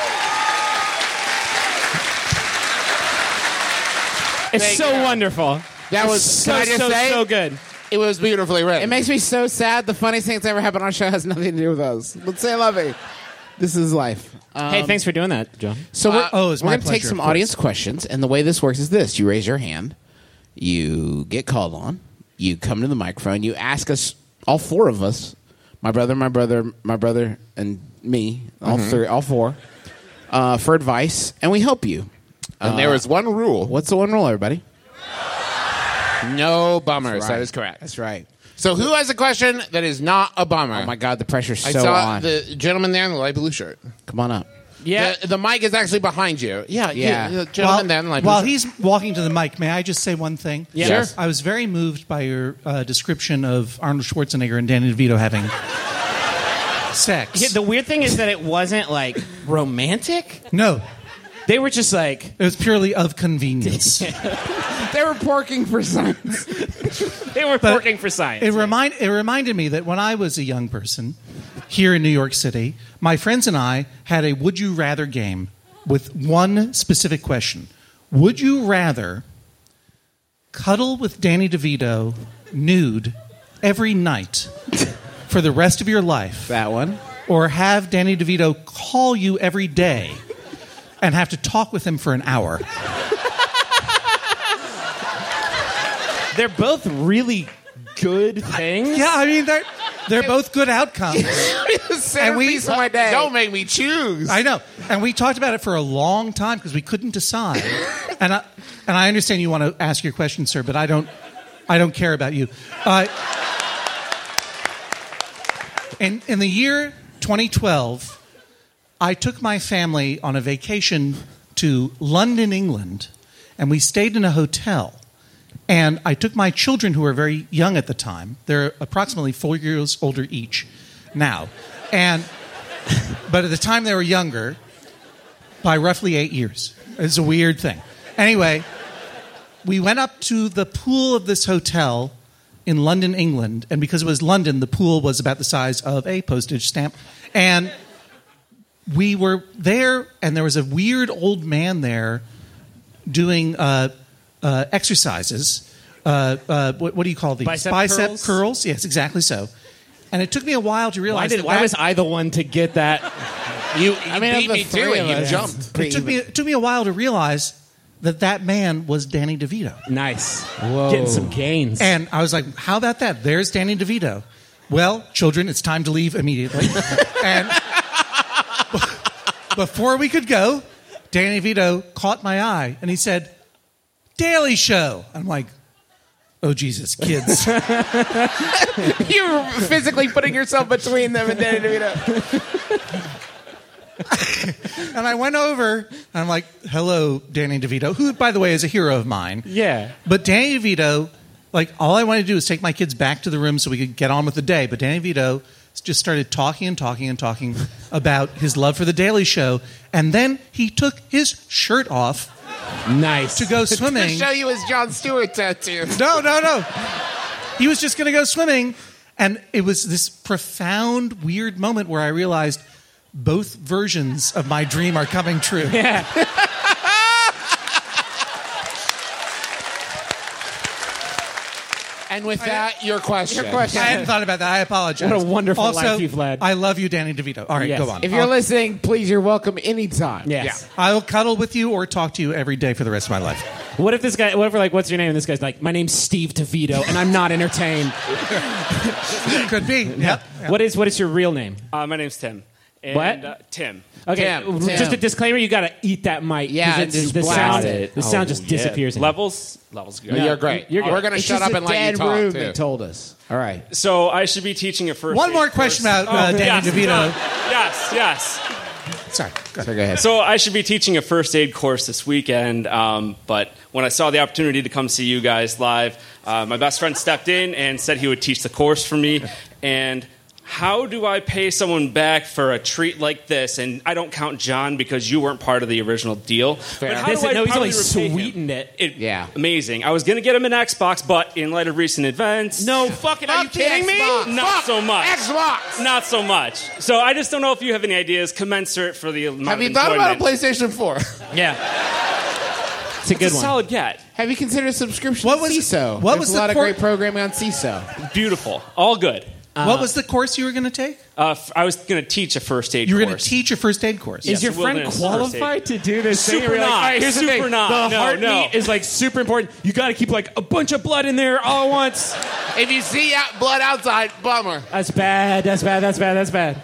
It's Thank so you. wonderful. That was So, can I just so, say, so good. it was beautifully written. It makes me so sad. The funniest thing that's ever happened on our show has nothing to do with us. But say love me. This is life. Hey, thanks for doing that, John. So we're it's my going to take pleasure, some of course. audience questions, and the way this works is this: you raise your hand, you get called on, you come to the microphone, you ask us, all four of us, my brother, and me, all four, for advice, and we help you. and there is one rule. What's the one rule, everybody? No bummers. That's That right. is correct. That's right. So who has a question that is not a bummer? Oh my God, the pressure's I so saw on. the gentleman there in the light blue shirt. Come on up. Yeah. The mic is actually behind you. Yeah. Yeah. The gentleman there in the light blue While shirt. he's walking to the mic, may I just say one thing? Yeah. Sure. I was very moved by your description of Arnold Schwarzenegger and Danny DeVito having sex. Yeah, the weird thing is that it wasn't like romantic. No, They were just like, it was purely of convenience. They were porking for science. they were But working for science. It reminded me that when I was a young person here in New York City, my friends and I had a would you rather game with one specific question. Would you rather cuddle with Danny DeVito nude every night for the rest of your life, That one. or have Danny DeVito call you every day and have to talk with him for an hour? They're both really good things. Yeah, I mean they're both good outcomes. and we- of my day. Don't make me choose. I know, and we talked about it for a long time because we couldn't decide. And I understand you want to ask your question, sir, but I don't care about you. In the year 2012, I took my family on a vacation to London, England, and we stayed in a hotel. And I took my children, who were very young at the time. They're approximately 4 years older each now. But at the time they were younger by roughly 8 years. It's a weird thing. Anyway, we went up to the pool of this hotel in London, England. And because it was London, the pool was about the size of a postage stamp. And we were there, and there was a weird old man there doing exercises. What do you call these? Bicep curls? Yes, exactly so. And it took me a while to realize Why was I the one to get that? You I mean, beat of the me to three it. of You us. jumped. it took me a while to realize that man was Danny DeVito. Nice. Getting some gains. And I was like, how about that? There's Danny DeVito. Well, children, it's time to leave immediately. And before we could go, Danny DeVito caught my eye and he said, Daily Show. I'm like, oh, Jesus, kids. You were physically putting yourself between them and Danny DeVito. And I went over and I'm like, hello, Danny DeVito, who, by the way, is a hero of mine. yeah. But Danny DeVito, like, all I wanted to do was take my kids back to the room so we could get on with the day. But Danny DeVito just started talking about his love for The Daily Show. And then he took his shirt off Nice. to go To swimming. show you his Jon Stewart tattoo. No. He was just going to go swimming. And it was this profound, weird moment where I realized both versions of my dream are coming true. Yeah. And with that, your question. I hadn't thought about that. I apologize. What a wonderful also, life you've led. I love you, Danny DeVito. All right, Yes. go on. If you're listening, please, you're welcome anytime. Yes. I will cuddle with you or talk to you every day for the rest of my life. What if we're like, what's your name? And this guy's like, my name's Steve DeVito, and I'm not entertained. Could be. Yep. What is your real name? My name's Tim. And, What? Tim. Okay, Tim. just a disclaimer: you got to eat that mic. 'cause Yeah, it's- just the blast sound, it. the sound just disappears. in it. Levels good. You're great. You're good. We're going to It's shut just up a and let you dead talk, room too. that told us. All right. So I should be teaching a first One aid more course. question about Danny yes, DeVito. Yes. Sorry. Go ahead. So go ahead. So I should be teaching a first aid course this weekend, but when I saw the opportunity to come see you guys live, my best friend stepped in and said he would teach the course for me. And how do I pay someone back for a treat like this? And I don't count John because you weren't part of the original deal. But how do I No, he's only probably repay him? sweetened it. Yeah. Amazing. I was going to get him an Xbox, but in light of recent events... No, fucking, are you Fuck the kidding me? Xbox. Not Fuck so much. Xbox. Not so much. So I just don't know if you have any ideas commensurate for the amount Have of you thought about a employment. PlayStation 4? Yeah. It's a good It's a one. solid get. Have you considered a subscription What to was- CISO? what There's was a the lot of cor- great programming on CISO. Beautiful. All good. What was the course you were going to take? I was going to teach a first aid You were course. going to teach a first aid course. Is your Yes, friend wilderness first qualified to do this thing? Super Or you're like, not. all right, here's the Super thing. not. The No, heartbeat no. is like super important. You got to keep like a bunch of blood in there all at once. If you see blood outside, bummer. That's bad. That's bad.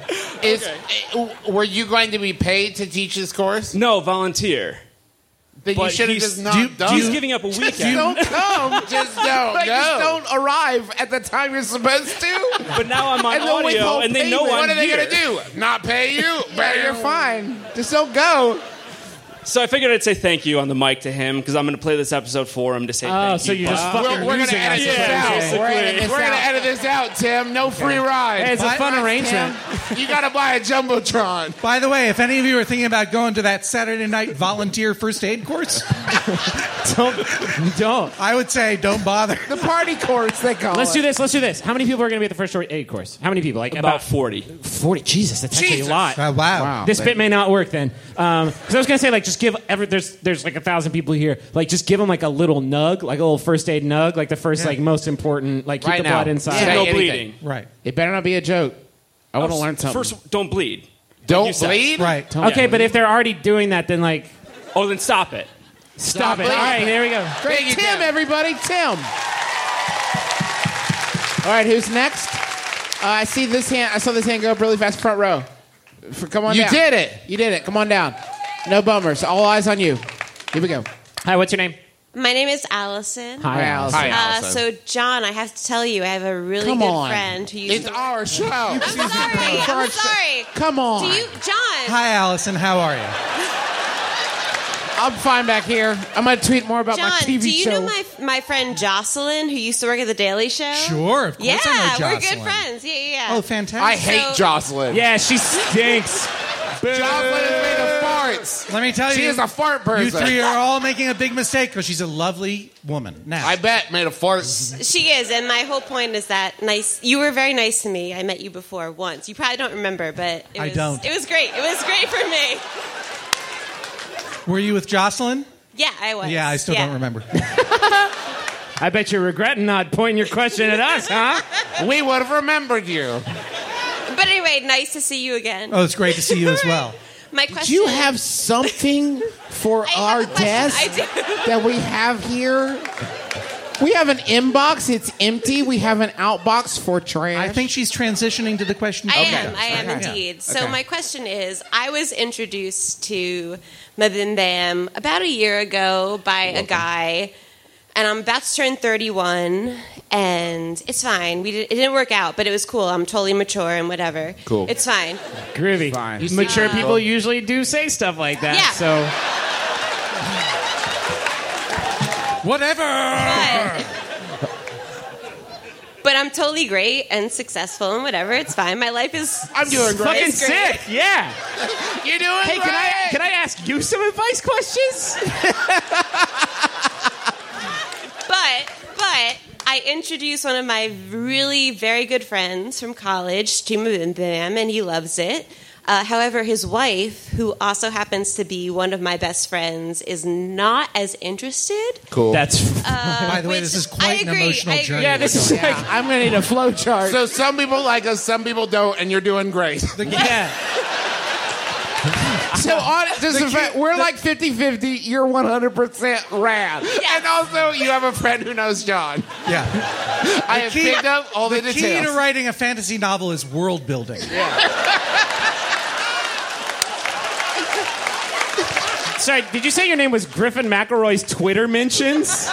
Were you going to be paid to teach this course? No, volunteer. Then you But should have he's- just not do you- done He's it. giving up a weekend. Just don't come. Just don't. Like, go. just don't arrive at the time you're supposed to. But now I'm on And they'll audio, withhold and they know payment. I'm What are they here. going to do? Not pay you? But you're fine. Just don't go. So I figured I'd say thank you on the mic to him because I'm going to play this episode for him to say thank you. so you're just But- fucking We're going to losing edit us. this Yeah, out. basically. We're going to edit this out, Tim. No free ride. Hey, it's a Why fun not, arrangement. You got to buy a Jumbotron. By the way, if any of you are thinking about going to that Saturday night volunteer first aid course, Don't. I would say don't bother. The party course, they call Let's it. do this. How many people are going to be at the first aid course? How many people? Like About 40. 40. Jesus, that's actually a lot. Wow. Wow. This bit may not work then. Because I was going to say, like, just give there's like 1,000 people here. Like, just give them like a little nug, like a little first aid nug, like the first, like, most important, like, keep Right the now. blood inside. Yeah. No anything. bleeding. Right. It better not be a joke. I want to learn something. First, don't bleed. Like you Don't said. bleed? Right. Okay, but if they're already doing that, then, like, Oh, then stop it. stop it. bleeding. All right, there we go. Great. Thank you, Tim, Tim. everybody. Tim. All right, who's next? I see this hand. I saw this hand go up really fast, front row. Come on You down. did it. You did it. Come on down. No bummers. All eyes on you. Here we go. Hi, what's your name? My name is Allison. Hi, Allison. Hi, Allison. So, John, I have to tell you, I have a really Come good on. friend who used It's to. our show. I'm sorry. Come on. Do you, John? Hi, Allison. How are you? I'm fine back here. I'm going to tweet more about John, my TV do you show. know my friend Jocelyn who used to work at The Daily Show? Sure, of course Yeah, I know we're Jocelyn. good friends. Yeah. Oh, I fantastic. hate So- Jocelyn. Yeah, she stinks. Jocelyn is made of farts. Let me tell She you, is a fart person. you three are all making a big mistake because she's a lovely woman. Now, I bet made of farts. She is, and my whole point is that nice. You were very nice to me. I met you before once. You probably don't remember, but it was, I don't. It was great. It was great for me. were you with Jocelyn? Yeah, I was. Yeah, I still don't remember. I bet you're regretting not pointing your question at us, huh? We would have remembered you. But anyway, nice to see you again. Oh, it's great to see you as well. My Do question. you have something for I have our a question. desk I do. that we have here? We have an inbox. It's empty. We have an outbox for trash. I think she's transitioning to the question. I am Okay. indeed. So Okay. my question is, I was introduced to Mabim Bam about a year ago by a guy, and I'm about to turn 31, and it's fine. It didn't work out, but it was cool. I'm totally mature and whatever. Cool. It's fine. Groovy. Fine. Mature people usually do say stuff like that. Yeah. So Whatever. But I'm totally great and successful and whatever. It's fine. My life is I'm doing great. fucking It's great. sick. Yeah. You're doing Hey, great. can I ask you some advice questions? But I introduced one of my really very good friends from college to Mabim Bam, and he loves it. However, his wife, who also happens to be one of my best friends, is not as interested. Cool. That's By the way, this is quite an emotional journey. yeah. This is like I'm going to need a flow chart. So some people like us, some people don't, and you're doing great. yeah. So we're like 50-50. You're 100% rad. And also, you have a friend who knows John. Yeah. I have picked up all the The key details. to writing a fantasy novel is world building. Sorry, did you say your name was Griffin McElroy's Twitter mentions?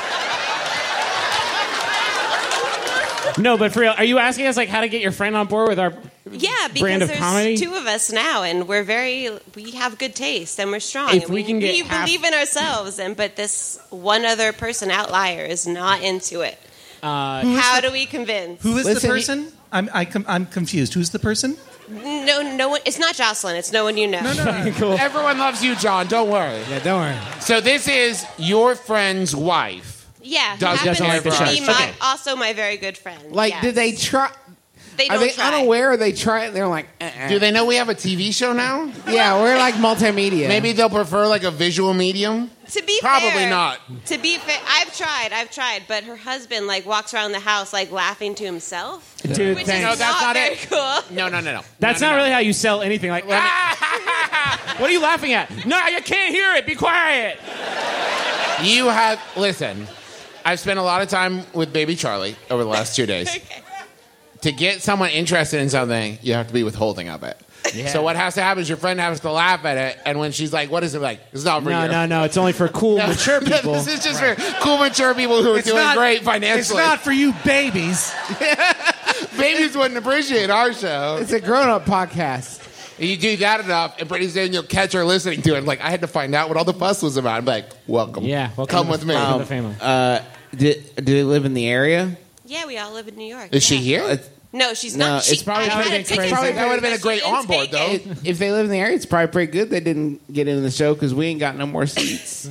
No, but for real, are you asking us like how to get your friend on board with our Yeah, brand because of there's comedy? 2 of us now, and we have good taste, and we're strong. If and we can get we half- believe in ourselves, but this one other person outlier is not into it. How do we convince? Who is Listen, the person? I'm confused. Who's the person? No one. It's not Jocelyn. It's no one you know. Cool. Everyone loves you, John. Don't worry. Yeah, don't worry. So this is your friend's wife. Yeah, who Doesn't happens like the to be church. Okay. also my very good friend. Like, yes. did they try? They Are don't they try. unaware? Or they try it. And they're like, Do they know we have a TV show now? yeah, we're like multimedia. Maybe they'll prefer like a visual medium. To be Probably fair, not. To be fair, I've tried, but her husband like walks around the house like laughing to himself, Dude, which thanks. is that's not very it. cool. No. That's No, not no. really how you sell anything. Like, what are you laughing at? No, you can't hear it. Be quiet. You have listen. I've spent a lot of time with baby Charlie over the last 2 days. Okay. To get someone interested in something, you have to be withholding of it. So what has to happen is your friend has to laugh at it, and when she's like, "What is it like?" It's not for you. No. It's only for cool, mature people. This is just for cool, mature people who are It's doing not- great It's financially. not for you babies. Babies wouldn't appreciate our show. it's a grown-up podcast. You do that enough, and pretty soon you'll catch her listening to it. Like, I had to find out what all the fuss was about. I'm like, welcome. Yeah, welcome Come to with the- me. welcome to the family. Do they live in the area? Yeah, we all live in New York. Is she yeah. here? No, she's No, not. it's probably- I That tried would've to been take crazy. her That would've been a but great she didn't onboard, take though. it. If they live in the area, it's probably pretty good they didn't get into the show because we ain't got no more seats.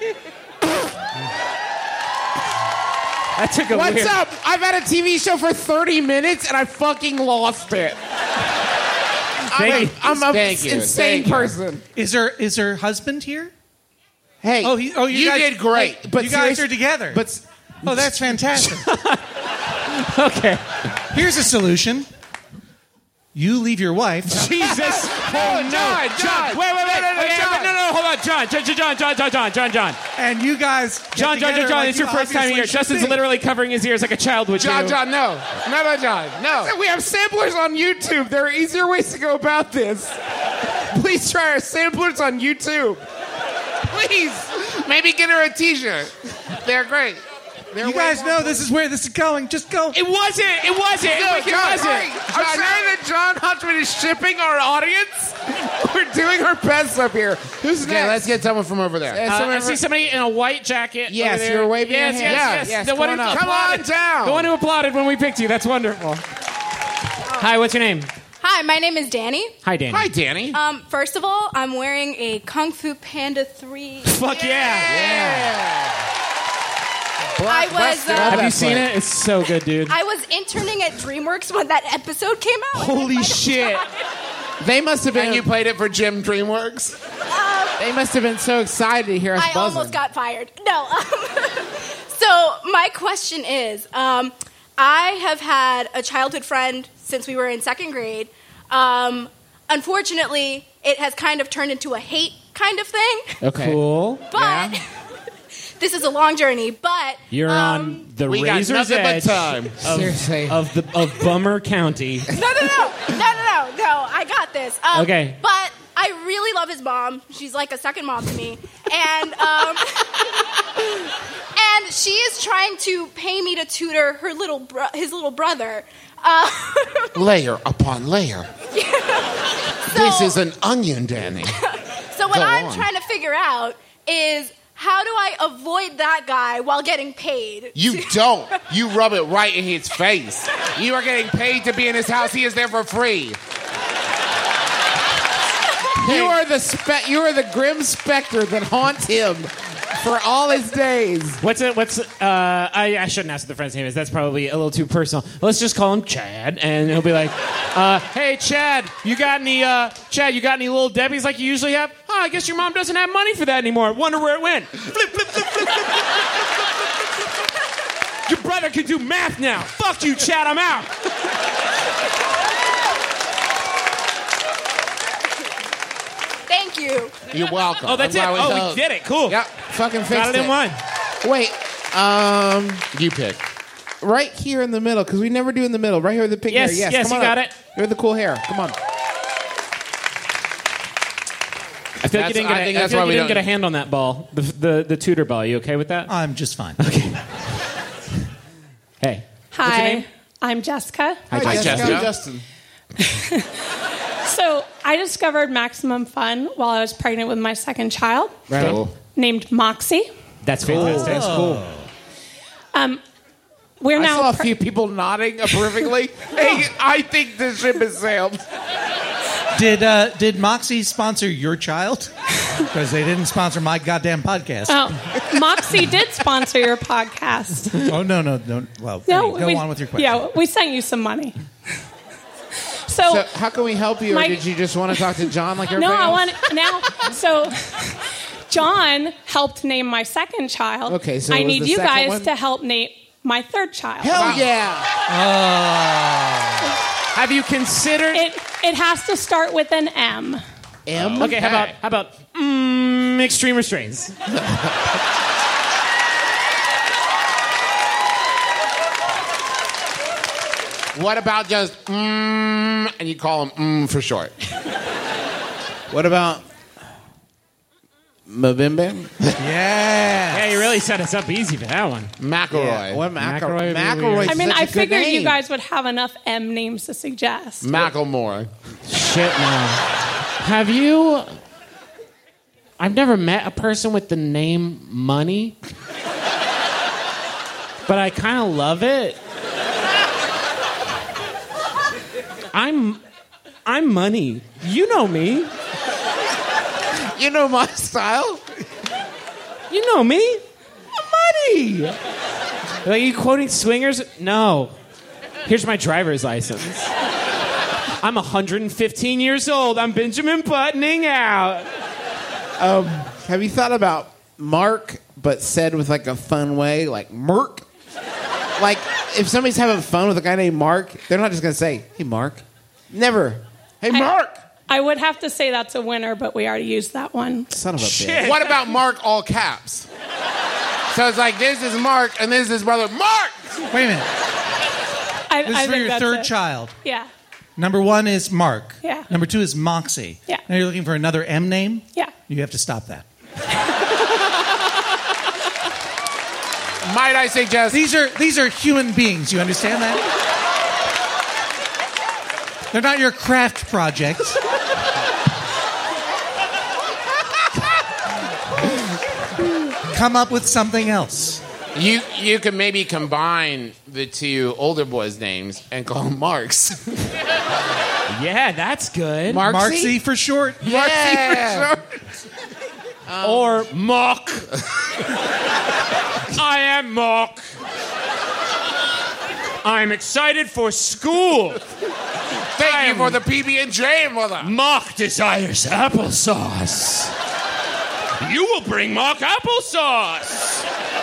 That took a What's weird. up? I've had a TV show for 30 minutes and I fucking lost it. Thank you. I'm an Thank you. insane Thank you. person. Is her husband here? Hey, You You guys, did great. but you guys seriously- are together. but oh, that's fantastic. Okay. Here's a solution. You leave your wife. Jesus. Oh, no. John. Wait. Okay, John. no. Hold on. John. And you guys. get John, together like it's your you first time obviously here. should Justin's be. literally covering his ears like a child would do. John, no. No, John, no. we have samplers on YouTube. There are easier ways to go about this. Please try our samplers on YouTube. Please. Maybe get her a T-shirt. They're great. They're You guys know this is where this is going. Just go. It wasn't. It wasn't. John, I'm sorry that John Huntsman is shipping our audience. We're doing our best up here. Who's Okay, next? let's get someone from over there. I see somebody in a white jacket. Yes, over there. you're waving your Yes, hand. yes. Yes, The one who come on up. applauded. Come on down. The one who applauded when we picked you. That's wonderful. Hi, what's your name? Hi, my name is Danny. Hi, Danny. Hi, Danny. First of all, I'm wearing a Kung Fu Panda 3. Fuck yeah. I was Have you seen it? It's so good, dude. I was interning at DreamWorks when that episode came out. Holy shit. They must have been. And you played it for Jim DreamWorks? They must have been so excited to hear us I buzzing. almost got fired. No. So my question is, I have had a childhood friend since we were in second grade. Unfortunately, it has kind of turned into a hate kind of thing. Okay. Cool. But this is a long journey. But You're on the We got razor's nothing but edge time. Seriously. of Bummer County. No. I got this. Okay. But I really love his mom. She's like a second mom to me, and and she is trying to pay me to tutor her his little brother. Layer upon layer. This is an onion, Danny. So what Go I'm on. trying to figure out is how do I avoid that guy while getting paid? You don't. You rub it right in his face. You are getting paid to be in his house. He is there for free. You are the grim specter that haunts him For all his days. I shouldn't ask what the friend's name is. That's probably a little too personal. Let's just call him Chad, and he'll be like, "Hey, Chad, you got any Little Debbies like you usually have? Oh, I guess your mom doesn't have money for that anymore. Wonder where it went. Flip, flip, flip, flip, flip, flip. Your brother can do math now. Fuck you, Chad. I'm out." Thank you. You're welcome. Oh, that's it. Oh, we did it. Cool. Yep. Fucking fixed Got it in one. Wait. You pick. Right here in the middle, because we never do in the middle. Right here with the pink Yes, hair. yes, come you on got up. it. You're the cool hair. Come on. I feel like you didn't get a hand on that ball, the tutor ball. You okay with that? I'm just fine. Okay. Hey. Hi, What's your name? I'm Jessica. Hi, Jessica. Justin. So I discovered Maximum Fun while I was pregnant with my second child, Right. Cool. named Moxie. That's fantastic. That's cool. We're I now saw a few people nodding approvingly. Hey, I think the ship has sailed. Did Moxie sponsor your child? Because they didn't sponsor my goddamn podcast. Moxie did sponsor your podcast. Oh, no. Well, go on with your question. Yeah, we sent you some money. So how can we help you, or My- did you just want to talk to John like No, everybody I else? want now. So John helped name my second child. Okay, so I was need the you second guys one? to help name my third child. Hell yeah! Have you considered It has to start with an M. M. Okay, how about extreme restraints? What about just and you call him for short? What about Mabimbe? Yeah, you really set us up easy for that one. McElroy. What McElroy? McElroy? I mean, I figured you name. guys would have enough M names to suggest. Macklemore. Shit, no. Have you? I've never met a person with the name Money, but I kind of love it. I'm Money. You know me. You know my style. You know me. I'm Money. Are you quoting Swingers? No. Here's my driver's license. I'm 115 years old. I'm Benjamin Buttoning out. Have you thought about Mark, but said with like a fun way, like Merk? Like if somebody's having fun with a guy named Mark, they're not just gonna say, "Hey, Mark." Never. Hey, Mark. I would have to say that's a winner, but we already used that one. Son of a bitch. What about Mark all caps? So it's like this is Mark and this is his brother Mark. Wait a minute. This is for think your that's third it. child. Yeah, Number 1 is Mark. Yeah. Number 2 is Moxie. Yeah. Now you're looking for another M name? yeah. You have to stop that. Might I suggest These are human beings. You understand that? They're not your craft project. Come up with something else. you could maybe combine the two older boys' names and call them Marks. Yeah, that's good. Marxie for short. Yeah. Or Mock. I am Mock. I'm excited for school. Thank you for the PB&J, mother. Mock desires applesauce. You will bring Mock applesauce.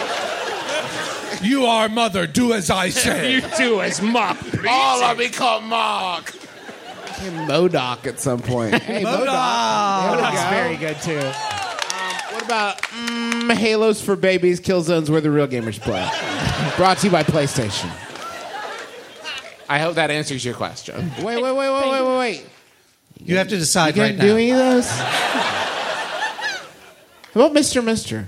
You are mother. Do as I say. You do as Mock. All of me call Mark. Modoc at some point. Hey, Modoc. That's very good too. What about Halos for Babies, Killzones where the real gamers play? Brought to you by PlayStation. I hope that answers your question. Wait. You have to decide You right can't now. do any of those? How about Mr.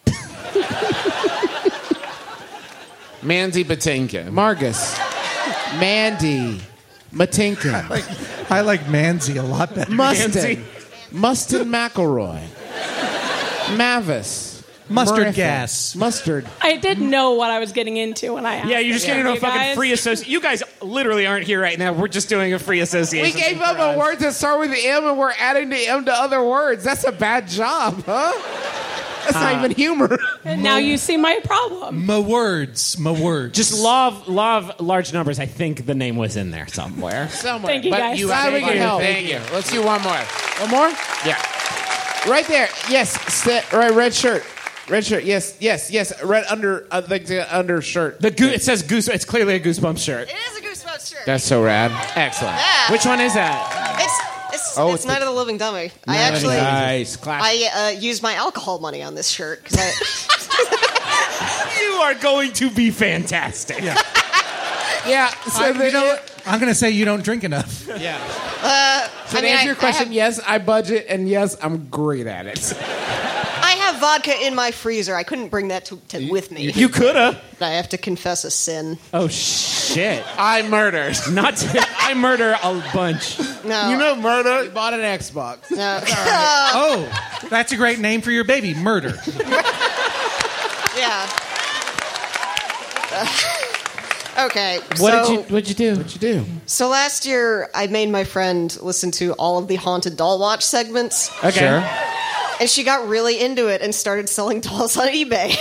Mandy Patinkin. Margus. Mandy. Matinkin. I like Manzi a lot better. Mustin McElroy. Mavis. Mustard Martha. gas. Mustard. I did know what I was getting into when I asked. Yeah, you're just getting a You fucking guys- free association. You guys literally aren't here right now. We're just doing a free We association. gave up a word that start with M and we're adding the M to other words. That's a bad job, huh? That's not even humor. And now you see my problem. My words. Just law of large numbers. I think the name was in there somewhere. Thank you, But guys. you Glad we can help. Thank you. Let's do one more. One more? Yeah. Right there. Yes. Right, red shirt. Red shirt. Yes. Red undershirt. It says goose. It's clearly a Goosebumps shirt. It is a Goosebumps shirt. That's so rad. Excellent. Yeah. Which one is that? It's Night of the Living Dummy. I actually Nice. Classic. used my alcohol money on this shirt because You are going to be fantastic. Yeah. Yeah. So You know what? I'm going to say you don't drink enough. So to answer your question, yes, I budget, and yes, I'm great at it. I have vodka in my freezer. I couldn't bring that with me. You coulda. I have to confess a sin. Oh shit! I murdered. I murder a bunch. No. You know murder? You bought an Xbox. No. Oh, that's a great name for your baby, Murder. Yeah. Okay. What'd you do? So last year, I made my friend listen to all of the Haunted Doll Watch segments. Okay. Sure. And she got really into it and started selling dolls on eBay.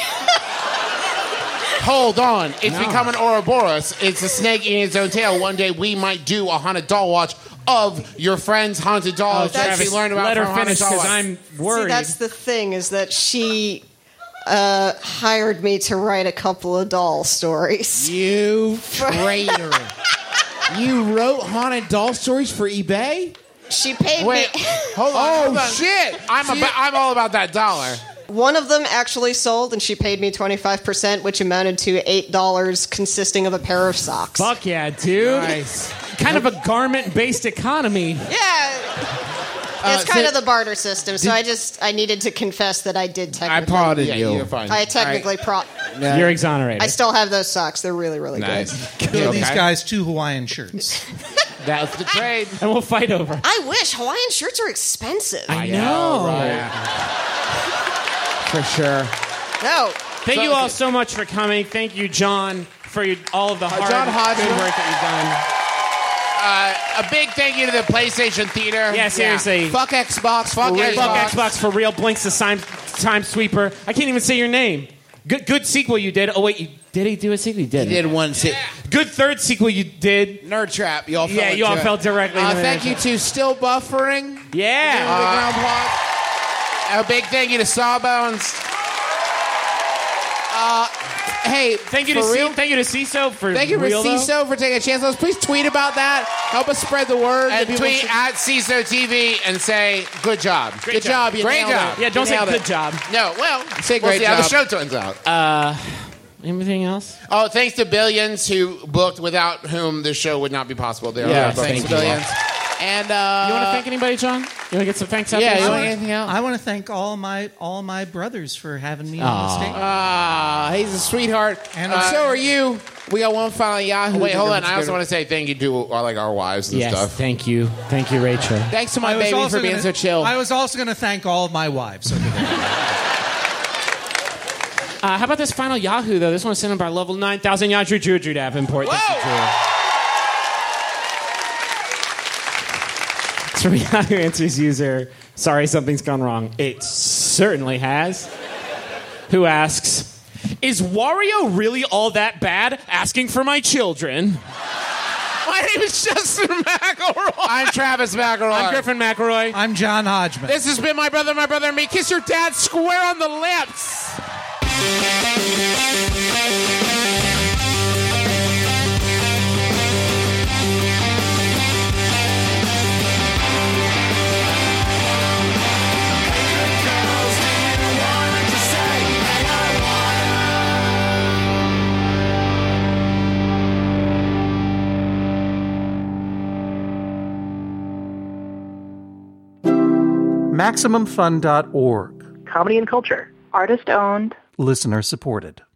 Hold on. It's becoming Ouroboros. It's a snake eating its own tail. One day we might do a haunted doll watch of your friend's haunted dolls that she learned about let her from Haunted finish Doll because Watch. I'm worried. See, that's the thing, is that she hired me to write a couple of doll stories. You traitor. You wrote haunted doll stories for eBay? She paid Wait, me. hold on. Shit. I'm all about that dollar. One of them actually sold, and she paid me 25%, which amounted to $8, consisting of a pair of socks. Fuck yeah, dude. Nice. Kind of a garment-based economy. Yeah. It's kind of the barter system, so I needed to confess that I did I technically. prodded Yeah, you. you're fine. I technically You're exonerated. I still have those socks. They're really, really Nice. Give these guys 2 Hawaiian shirts. That's the trade. and we'll fight over. good. I wish. Hawaiian shirts are expensive. I know. For sure. No. Thank you all so much for coming. Thank you, John, for all of the hard John Hodgman. good work that A big thank you to the PlayStation Theater. you've done. Yeah, seriously. Fuck Xbox. Fuck for real. Xbox. Fuck Xbox for real. Blinks the time sweeper. I can't even say your name. Good sequel you did. Oh wait, did he do a sequel? You did. He did one. Good third sequel you did. Nerd Trap. You all fell Yeah, you all into it. fell directly into Thank Nerd you Trap. to Still Buffering. Yeah. A big thank you to Sawbones. Hey, Thank you for to real? thank you to CISO for Thank you for real, though. CISO for taking a chance on us. Please tweet about that. Help us spread the word. And That people tweet should- at CISO TV and say, good job. Good job. You Great nailed job. it. Yeah, don't You say nailed good it. job. No, well, Say we'll great see how the job. show turns out. Anything else? Oh, thanks to Billions who booked, without whom this show would not be possible. They're Yeah, all thanks booked. to Billions. And You want to thank anybody, John? You want to get some thanks out yeah, there? you want anything else? I want to thank all my brothers for having me on the stage. He's a sweetheart. And so are you. We got one final Yahoo. Wait, hold on. I also want to say thank you to our wives and Yes, stuff. thank you, Rachel. Thanks to my I was baby also for being gonna- so chill. I was also going to thank all of my wives. over there. How about this final Yahoo though? This one's sent in by level 9,000 Yahoo Drew Davenport. Thank you, Drew. It's from Yahoo Answers user. Sorry, something's gone wrong. It certainly has. Who asks, "Is Wario really all that bad? Asking for my children." My name is Justin McElroy. I'm Travis McElroy. I'm Griffin McElroy. I'm John Hodgman. This has been my brother and me. Kiss your dad square on the lips. MaximumFun.org. Comedy and culture. Artist owned. Listener supported.